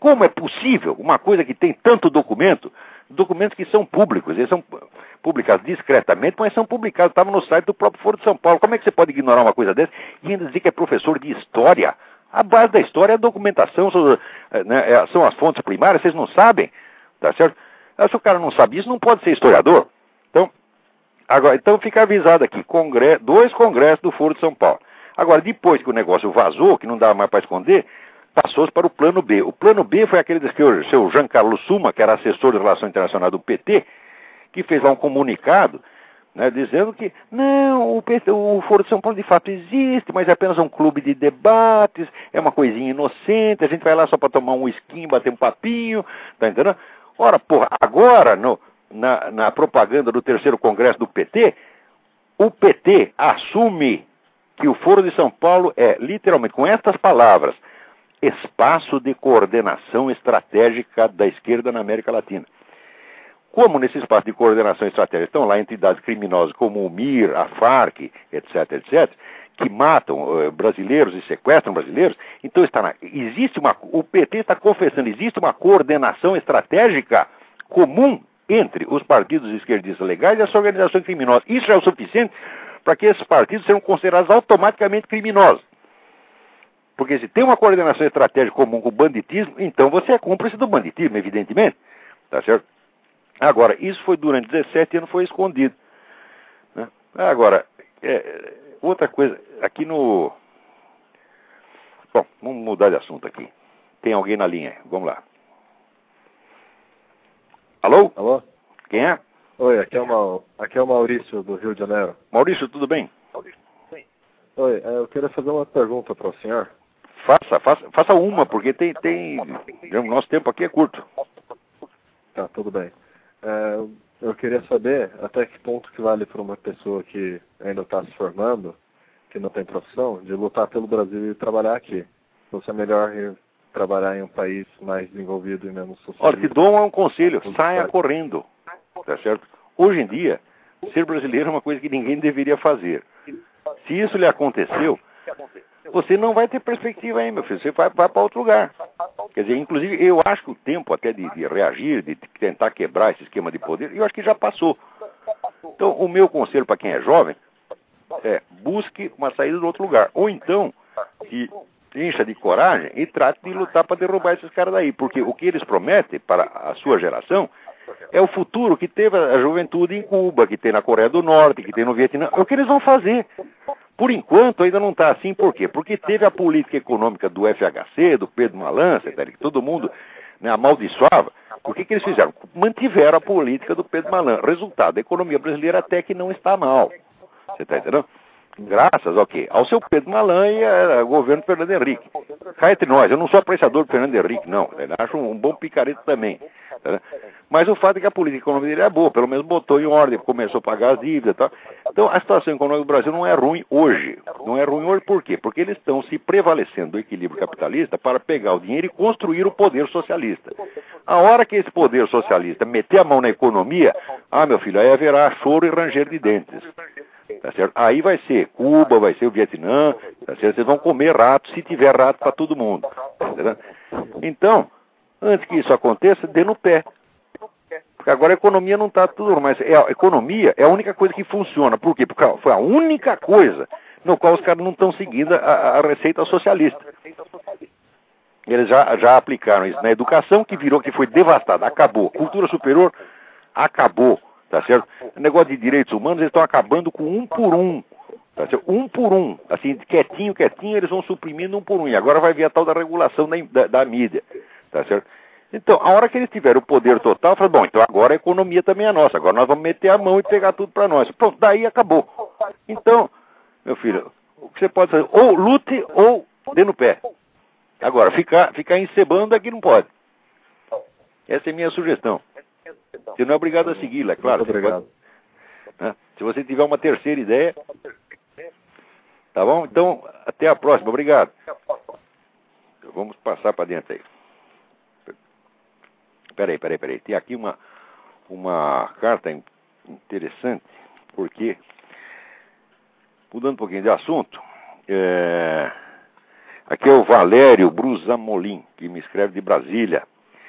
Speaker 2: como é possível uma coisa que tem tanto documento, documentos que são públicos, eles são publicados discretamente, mas são publicados, estavam no site do próprio Foro de São Paulo. Como é que você pode ignorar uma coisa dessa e ainda dizer que é professor de história? A base da história é a documentação, são as fontes primárias, vocês não sabem, tá certo? Se o cara não sabe isso, não pode ser historiador. Então fica avisado aqui, 2 congressos do Foro de São Paulo. Agora, depois que o negócio vazou, que não dava mais para esconder, passou-se para o plano B. O plano B foi aquele que o seu Giancarlo Summa, que era assessor de relações internacionais do PT, que fez lá um comunicado, né, dizendo que não, o Foro de São Paulo de fato existe, mas é apenas um clube de debates, é uma coisinha inocente, a gente vai lá só para tomar um esquinho, bater um papinho, tá entendendo? Ora, porra, agora, na propaganda do 3º Congresso do PT, o PT assume que o Foro de São Paulo é, literalmente, com estas palavras, espaço de coordenação estratégica da esquerda na América Latina. Como nesse espaço de coordenação estratégica estão lá entidades criminosas como o MIR, a FARC, etc., que matam brasileiros e sequestram brasileiros, então o PT está confessando, existe uma coordenação estratégica comum entre os partidos esquerdistas legais e as organizações criminosas. Isso é o suficiente para que esses partidos sejam considerados automaticamente criminosos. Porque se tem uma coordenação estratégica comum com o banditismo, então você é cúmplice do banditismo, evidentemente. Tá certo? Agora, isso foi durante 17 anos, foi escondido. Né? Agora, outra coisa, aqui no... Bom, vamos mudar de assunto aqui. Tem alguém na linha, vamos lá. Alô?
Speaker 5: Alô?
Speaker 2: Quem é?
Speaker 5: Oi, aqui é o Maurício, do Rio de Janeiro.
Speaker 2: Maurício, tudo bem?
Speaker 5: Oi, eu queria fazer uma pergunta para o senhor.
Speaker 2: Faça uma, porque o nosso tempo aqui é curto.
Speaker 5: Tá, tudo bem. Eu queria saber até que ponto que vale para uma pessoa que ainda está se formando, que não tem profissão, de lutar pelo Brasil e trabalhar aqui. Ou se é melhor ir trabalhar em um país mais desenvolvido e menos socialista.
Speaker 2: Olha, te dou um conselho, saia correndo. Tá certo? Hoje em dia, ser brasileiro é uma coisa que ninguém deveria fazer. Se isso lhe aconteceu, você não vai ter perspectiva aí, meu filho. Você vai para outro lugar. Quer dizer, inclusive, eu acho que o tempo até de reagir, de tentar quebrar esse esquema de poder, eu acho que já passou. Então, o meu conselho para quem é jovem é busque uma saída do outro lugar. Ou então, se encha de coragem e trate de lutar para derrubar esses caras daí. Porque o que eles prometem para a sua geração é o futuro que teve a juventude em Cuba, que tem na Coreia do Norte, que tem no Vietnã. É o que eles vão fazer. Por enquanto ainda não está assim. Por quê? Porque teve a política econômica do FHC, do Pedro Malança, que todo mundo, né, amaldiçoava. O que eles fizeram? Mantiveram a política do Pedro Malança. Resultado, a economia brasileira até que não está mal. Você está entendendo? Graças ao quê? Ao seu Pedro Malan e ao governo do Fernando Henrique. Cá entre nós, eu não sou apreciador do Fernando Henrique, não. Eu acho um bom picareta também. Tá? Mas o fato é que a política econômica dele é boa, pelo menos botou em ordem, começou a pagar as dívidas e tal. Então a situação econômica do Brasil não é ruim hoje. Não é ruim hoje por quê? Porque eles estão se prevalecendo do equilíbrio capitalista para pegar o dinheiro e construir o poder socialista. A hora que esse poder socialista meter a mão na economia, meu filho, aí haverá choro e ranger de dentes. Tá certo? Aí vai ser Cuba, vai ser o Vietnã, tá certo? Vocês vão comer rato, se tiver rato para todo mundo. Tá certo? Então, antes que isso aconteça, dê no pé. Porque agora a economia não está tudo, mas a economia é a única coisa que funciona. Por quê? Porque foi a única coisa no qual os caras não estão seguindo a receita socialista. Eles já aplicaram isso na educação, que foi devastada, acabou. Cultura superior, acabou. Tá certo? O negócio de direitos humanos, eles estão acabando com um por um. Tá certo? Um por um. Assim, quietinho, eles vão suprimindo um por um. E agora vai vir a tal da regulação da mídia. Tá certo? Então, a hora que eles tiverem o poder total, fala, bom, então agora a economia também é nossa. Agora nós vamos meter a mão e pegar tudo para nós. Pronto, daí acabou. Então, meu filho, o que você pode fazer? Ou lute ou dê no pé. Agora, ficar encebando aqui não pode. Essa é a minha sugestão. Você não é obrigado a segui-la, é claro.
Speaker 5: Muito obrigado.
Speaker 2: Se você tiver uma terceira ideia, tá bom? Então, até a próxima. Obrigado. Vamos passar para dentro aí. Peraí. Tem aqui uma carta interessante, porque, mudando um pouquinho de assunto, Aqui é o Valério Brusamolin, que me escreve de Brasília,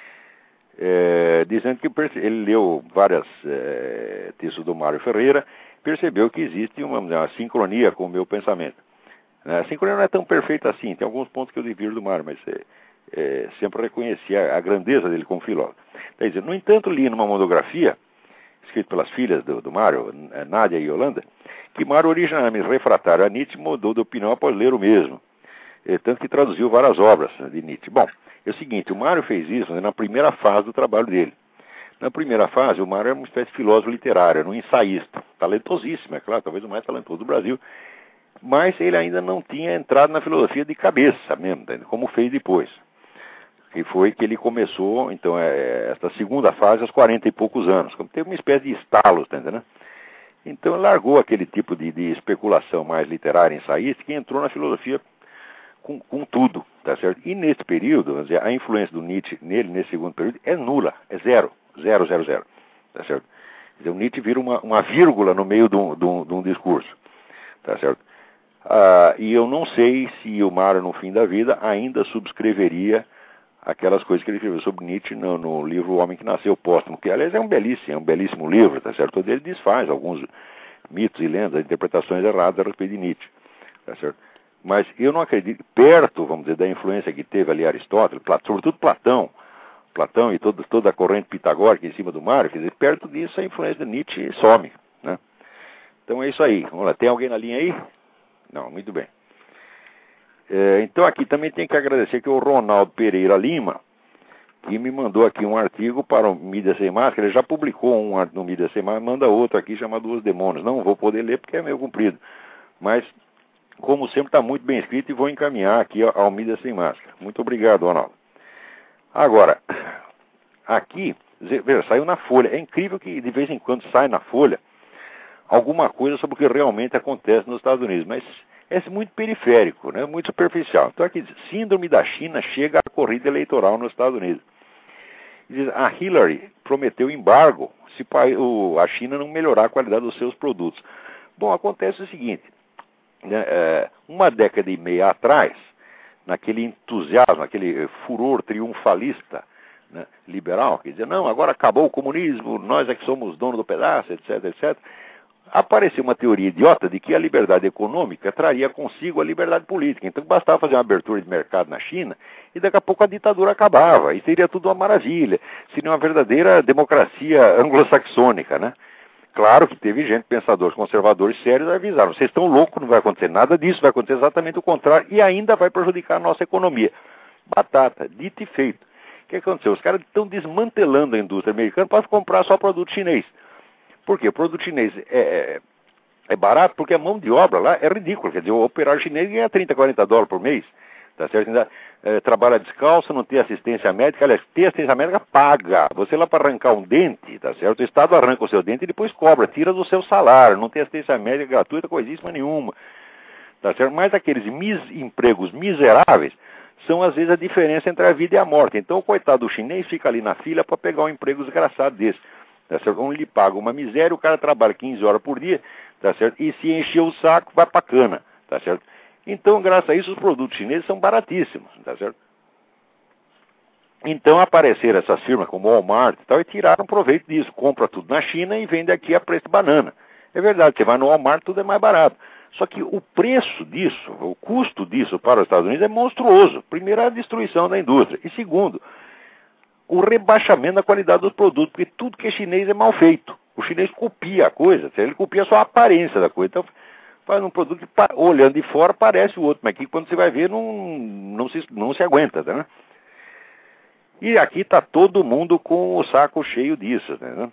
Speaker 2: dizendo que ele leu várias textos do Mário Ferreira, percebeu que existe uma sincronia com o meu pensamento. A sincronia não é tão perfeita assim, tem alguns pontos que eu divirjo do Mário, mas sempre reconheci a grandeza dele como filósofo. Quer dizer, no entanto, li numa monografia, escrita pelas filhas do Mário, Nádia e Yolanda, que Mário, originalmente refratário a Nietzsche, mudou de opinião após ler o mesmo. Tanto que traduziu várias obras de Nietzsche. Bom, é o seguinte, o Mário fez isso na primeira fase do trabalho dele. Na primeira fase, o Mário era uma espécie de filósofo literário, era um ensaísta, talentosíssimo, é claro, talvez o mais talentoso do Brasil, mas ele ainda não tinha entrado na filosofia de cabeça mesmo, como fez depois. E foi que ele começou, então, esta segunda fase aos 40 e poucos anos, como teve uma espécie de estalo, tá entendendo? Então ele largou aquele tipo de especulação mais literária, ensaística, e entrou na filosofia com tudo, tá certo? E nesse período, vamos dizer, a influência do Nietzsche nele, nesse segundo período, é nula, é zero, tá certo? Então, o Nietzsche vira uma vírgula no meio de um discurso, tá certo? E eu não sei se o Mário, no fim da vida, ainda subscreveria aquelas coisas que ele escreveu sobre Nietzsche no livro O Homem que Nasceu Póstumo, que, aliás, é um belíssimo livro, tá certo? Onde ele desfaz alguns mitos e lendas, interpretações erradas a respeito de Nietzsche, tá certo? Mas eu não acredito, perto, vamos dizer, da influência que teve ali Aristóteles, sobretudo Platão e toda a corrente pitagórica em cima do Mário, quer dizer, perto disso a influência de Nietzsche some, né? Então é isso aí. Vamos lá, tem alguém na linha aí? Não, muito bem. Então aqui também tem que agradecer que o Ronaldo Pereira Lima, que me mandou aqui um artigo para o Mídia Sem Máscara. Ele já publicou um no Mídia Sem Máscara, manda outro aqui chamado Os Demônios. Não vou poder ler porque é meio comprido, mas como sempre está muito bem escrito e vou encaminhar aqui ao Mídia Sem Máscara. Muito obrigado, Ronaldo. Agora, aqui, veja, saiu na Folha. É incrível que de vez em quando sai na Folha alguma coisa sobre o que realmente acontece nos Estados Unidos, mas é muito periférico, né? Muito superficial. Então aqui diz, síndrome da China chega à corrida eleitoral nos Estados Unidos. Diz, a Hillary prometeu embargo se a China não melhorar a qualidade dos seus produtos. Bom, acontece o seguinte, né? Uma década e meia atrás, naquele entusiasmo, aquele furor triunfalista, né, liberal, que dizia, não, agora acabou o comunismo, nós é que somos dono do pedaço, etc, etc. Apareceu uma teoria idiota de que a liberdade econômica traria consigo a liberdade política. Então bastava fazer uma abertura de mercado na China e daqui a pouco a ditadura acabava. E seria tudo uma maravilha. Seria uma verdadeira democracia anglo-saxônica, né? Claro que teve gente, pensadores conservadores sérios, avisaram, vocês estão loucos, não vai acontecer nada disso, vai acontecer exatamente o contrário e ainda vai prejudicar a nossa economia. Batata, dito e feito. O que aconteceu? Os caras estão desmantelando a indústria americana para comprar só produto chinês. Por quê? O produto chinês é barato porque a mão de obra lá é ridícula. Quer dizer, o operário chinês ganha 30, 40 dólares por mês. Tá certo? Ainda, trabalha descalço, não tem assistência médica. Aliás, tem assistência médica paga. Você lá para arrancar um dente, tá certo? O Estado arranca o seu dente e depois cobra, tira do seu salário. Não tem assistência médica gratuita, coisíssima nenhuma. Tá certo? Mas aqueles empregos miseráveis são, às vezes, a diferença entre a vida e a morte. Então, o coitado do chinês fica ali na fila para pegar um emprego desgraçado desse. Tá certo? Onde lhe paga uma miséria, o cara trabalha 15 horas por dia, tá certo? E se encher o saco, vai pra cana, tá certo? Então, graças a isso, os produtos chineses são baratíssimos, tá certo? Então, apareceram essas firmas como Walmart e tal, e tiraram proveito disso. Compra tudo na China e vende aqui a preço de banana. É verdade, você vai no Walmart, tudo é mais barato. Só que o preço disso, o custo disso para os Estados Unidos é monstruoso. Primeiro, a destruição da indústria. E segundo, o rebaixamento da qualidade dos produtos, porque tudo que é chinês é mal feito. O chinês copia a coisa, ele copia só a aparência da coisa. Então, faz um produto que, olhando de fora, parece o outro, mas aqui, quando você vai ver, não se aguenta, né? E aqui está todo mundo com o saco cheio disso, né?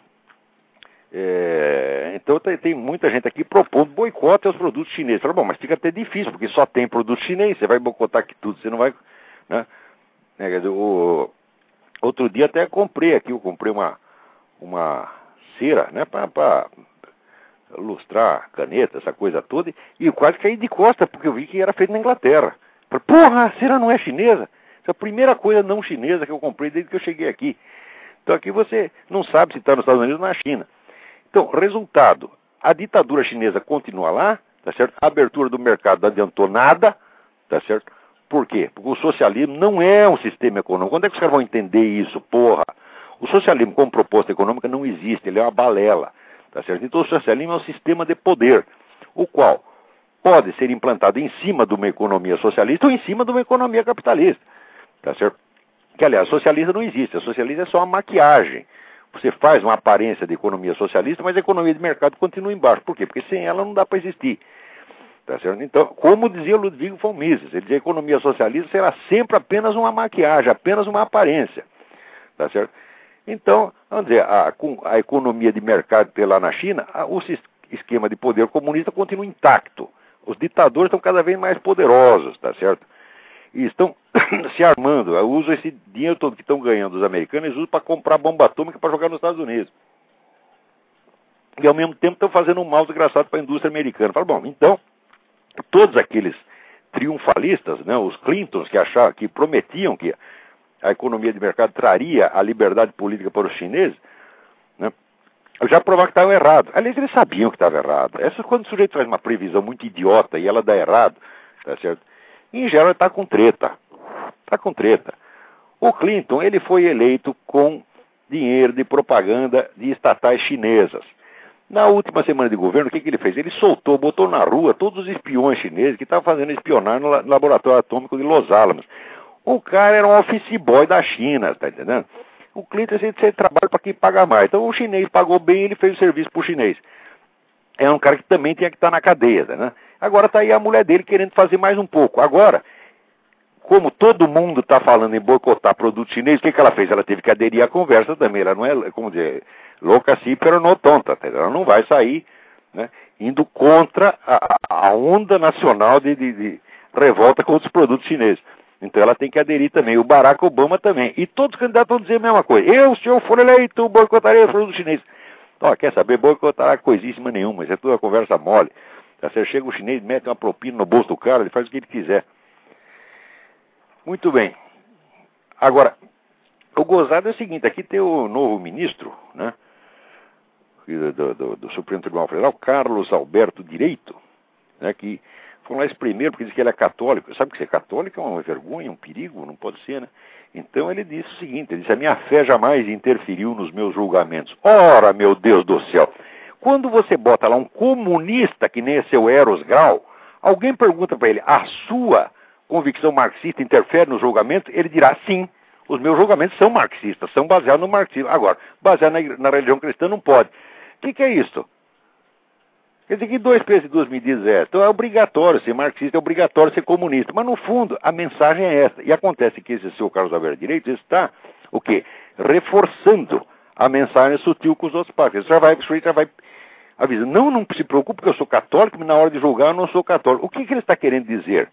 Speaker 2: Então, tem muita gente aqui propondo boicote aos produtos chineses. Fala, bom, mas fica até difícil, porque só tem produto chinês, você vai boicotar aqui tudo, você não vai... Né? Quer dizer, outro dia até comprei uma cera, né, para lustrar caneta, essa coisa toda, e eu quase caí de costa, porque eu vi que era feito na Inglaterra. Falei, porra, a cera não é chinesa? Essa é a primeira coisa não chinesa que eu comprei desde que eu cheguei aqui. Então aqui você não sabe se está nos Estados Unidos ou na China. Então, resultado, a ditadura chinesa continua lá, tá certo? A abertura do mercado não adiantou nada, tá certo? Por quê? Porque o socialismo não é um sistema econômico. Quando é que os caras vão entender isso? Porra! O socialismo como proposta econômica não existe, ele é uma balela. Tá certo? Então o socialismo é um sistema de poder, o qual pode ser implantado em cima de uma economia socialista ou em cima de uma economia capitalista. Tá certo? Que, aliás, socialista não existe. A socialista é só uma maquiagem. Você faz uma aparência de economia socialista, mas a economia de mercado continua embaixo. Por quê? Porque sem ela não dá para existir. Tá certo? Então, como dizia Ludwig von Mises, ele dizia que a economia socialista será sempre apenas uma maquiagem, apenas uma aparência. Tá certo? Então, vamos dizer, a economia de mercado que tem lá na China, o esquema de poder comunista continua intacto. Os ditadores estão cada vez mais poderosos, tá certo? E estão se armando. Usam esse dinheiro todo que estão ganhando os americanos, eles usam para comprar bomba atômica para jogar nos Estados Unidos. E ao mesmo tempo estão fazendo um mal desgraçado para a indústria americana. Fala, bom, então, todos aqueles triunfalistas, né, os Clintons que prometiam que a economia de mercado traria a liberdade política para os chineses, né, já provaram que estavam errados. Aliás, eles sabiam que estava errado. Quando o sujeito faz uma previsão muito idiota e ela dá errado, tá certo? Em geral, ele está com treta. Está com treta. O Clinton, ele foi eleito com dinheiro de propaganda de estatais chinesas. Na última semana de governo, o que ele fez? Ele botou na rua todos os espiões chineses que estavam fazendo espionagem no laboratório atômico de Los Alamos. O cara era um office boy da China, tá entendendo? O Clinton sempre trabalha para quem paga mais. Então o chinês pagou bem, ele fez o serviço para o chinês. É um cara que também tinha que estar na cadeia, né? Agora está aí a mulher dele querendo fazer mais um pouco. Agora, como todo mundo está falando em boicotar produto chinês, o que ela fez? Ela teve que aderir à conversa também. Ela não é, como dizer, louca assim, pero não tonta. Ela não vai sair, né, indo contra a onda nacional de revolta contra os produtos chineses. Então ela tem que aderir também. O Barack Obama também. E todos os candidatos vão dizer a mesma coisa. Se eu for eleito, boicotarei os produtos chineses. Ó, quer saber? Boicotará coisíssima nenhuma. Isso é toda conversa mole. Você chega o chinês, mete uma propina no bolso do cara, ele faz o que ele quiser. Muito bem. Agora, o gozado é o seguinte, aqui tem o novo ministro, né, do Supremo Tribunal Federal, Carlos Alberto Direito, né, que foi lá esse primeiro, porque diz que ele é católico. Sabe que ser católico é uma vergonha, um perigo, não pode ser, né? Então ele disse o seguinte, ele disse, a minha fé jamais interferiu nos meus julgamentos. Ora, meu Deus do céu! Quando você bota lá um comunista que nem é seu Eros Grau, alguém pergunta para ele, a sua convicção marxista interfere nos julgamentos? Ele dirá, sim, os meus julgamentos são marxistas, são baseados no marxismo. Agora, baseado na religião cristã não pode. O que é isso? Quer dizer que 2 pesos e 2 medidas é. Então é obrigatório ser marxista, é obrigatório ser comunista. Mas no fundo, a mensagem é essa. E acontece que esse seu Carlos Alberto Direito está, o quê? Reforçando a mensagem sutil com os outros partidos. Já vai avisa, não se preocupe porque eu sou católico, mas na hora de julgar eu não sou católico. O que ele está querendo dizer?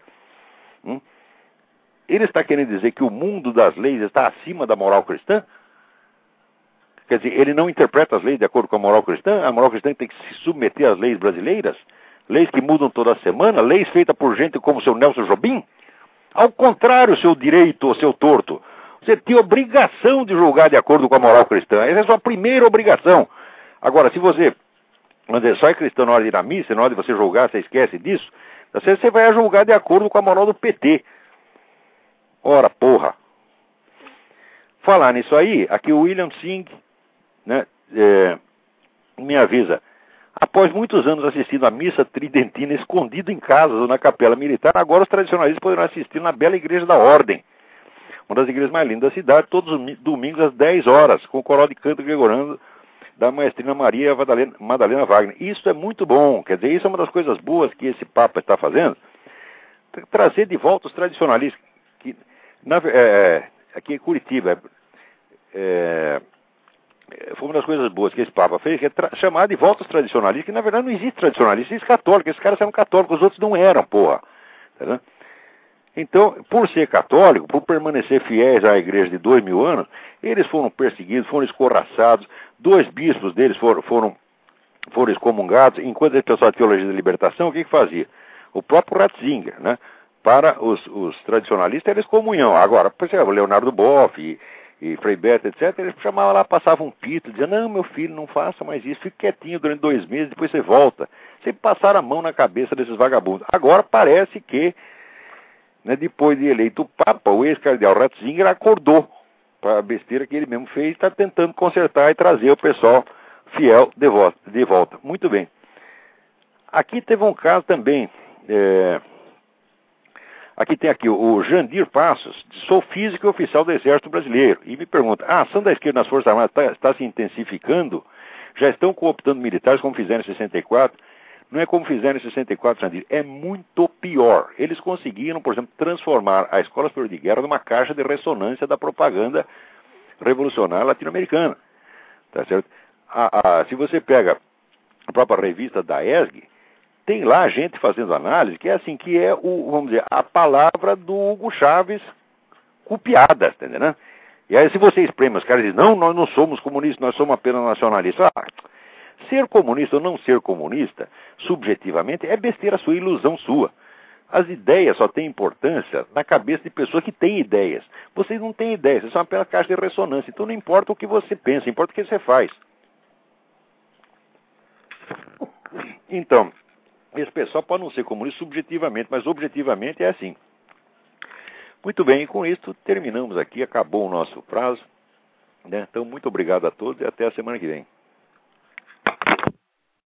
Speaker 2: Ele está querendo dizer que o mundo das leis está acima da moral cristã? Quer dizer, ele não interpreta as leis de acordo com a moral cristã tem que se submeter às leis brasileiras? Leis que mudam toda semana? Leis feitas por gente como o seu Nelson Jobim? Ao contrário, seu direito ou seu torto. Você tem obrigação de julgar de acordo com a moral cristã. Essa é a sua primeira obrigação. Agora, se você só é cristão na hora de ir na missa, na hora de você julgar, você esquece disso, você vai julgar de acordo com a moral do PT. Ora, porra. Falar nisso aí, aqui o William Singh, né, me avisa, após muitos anos assistindo a missa tridentina escondido em casa ou na capela militar, agora os tradicionalistas poderão assistir na bela igreja da Ordem, uma das igrejas mais lindas da cidade, todos os domingos às 10 horas, com o coral de canto gregoriano da maestrina Maria Madalena Wagner. Isso é muito bom, quer dizer, isso é uma das coisas boas que esse Papa está fazendo, trazer de volta os tradicionalistas, que, aqui em Curitiba, foi uma das coisas boas que esse Papa fez, que é chamar de volta os tradicionalistas, que na verdade não existe tradicionalista, existe católico, esses caras eram católicos, os outros não eram, porra. Tá. Então, por ser católico, por permanecer fiéis à igreja de 2000 anos, eles foram perseguidos, foram escorraçados, 2 bispos deles foram excomungados, enquanto esse pessoal de teologia da libertação, o que fazia? O próprio Ratzinger, né? Para os tradicionalistas, eles comunhão. Agora, por exemplo, Leonardo Boff e Frei Beto, etc., eles chamavam lá, passavam um pito, diziam, não, meu filho, não faça mais isso, fique quietinho durante 2 meses, depois você volta. Sempre passaram a mão na cabeça desses vagabundos. Agora parece que né, depois de eleito Papa, o ex-cardeal Ratzinger acordou para a besteira que ele mesmo fez e está tentando consertar e trazer o pessoal fiel de volta. Muito bem. Aqui teve um caso também. Aqui tem o Jandir Passos, sou físico e oficial do Exército Brasileiro, e me pergunta, a ação da esquerda nas Forças Armadas está se intensificando? Já estão cooptando militares como fizeram em 64? Não é como fizeram em 64, Jandir, é muito pior. Eles conseguiram, por exemplo, transformar a Escola Superior de Guerra numa caixa de ressonância da propaganda revolucionária latino-americana. Tá certo? Se você pega a própria revista da ESG, tem lá gente fazendo análise que é assim, que é vamos dizer, a palavra do Hugo Chávez copiada, tá entendendo? E aí se você espreme, os caras dizem, não, nós não somos comunistas, nós somos apenas nacionalistas. Ser comunista ou não ser comunista, subjetivamente, é besteira sua, ilusão sua. As ideias só têm importância na cabeça de pessoas que têm ideias. Vocês não têm ideias, vocês são apenas caixa de ressonância. Então não importa o que você pensa, importa o que você faz. Então, esse pessoal pode não ser comunista subjetivamente, mas objetivamente é assim. Muito bem, e com isso terminamos aqui, acabou o nosso prazo, né? Então, muito obrigado a todos e até a semana que vem.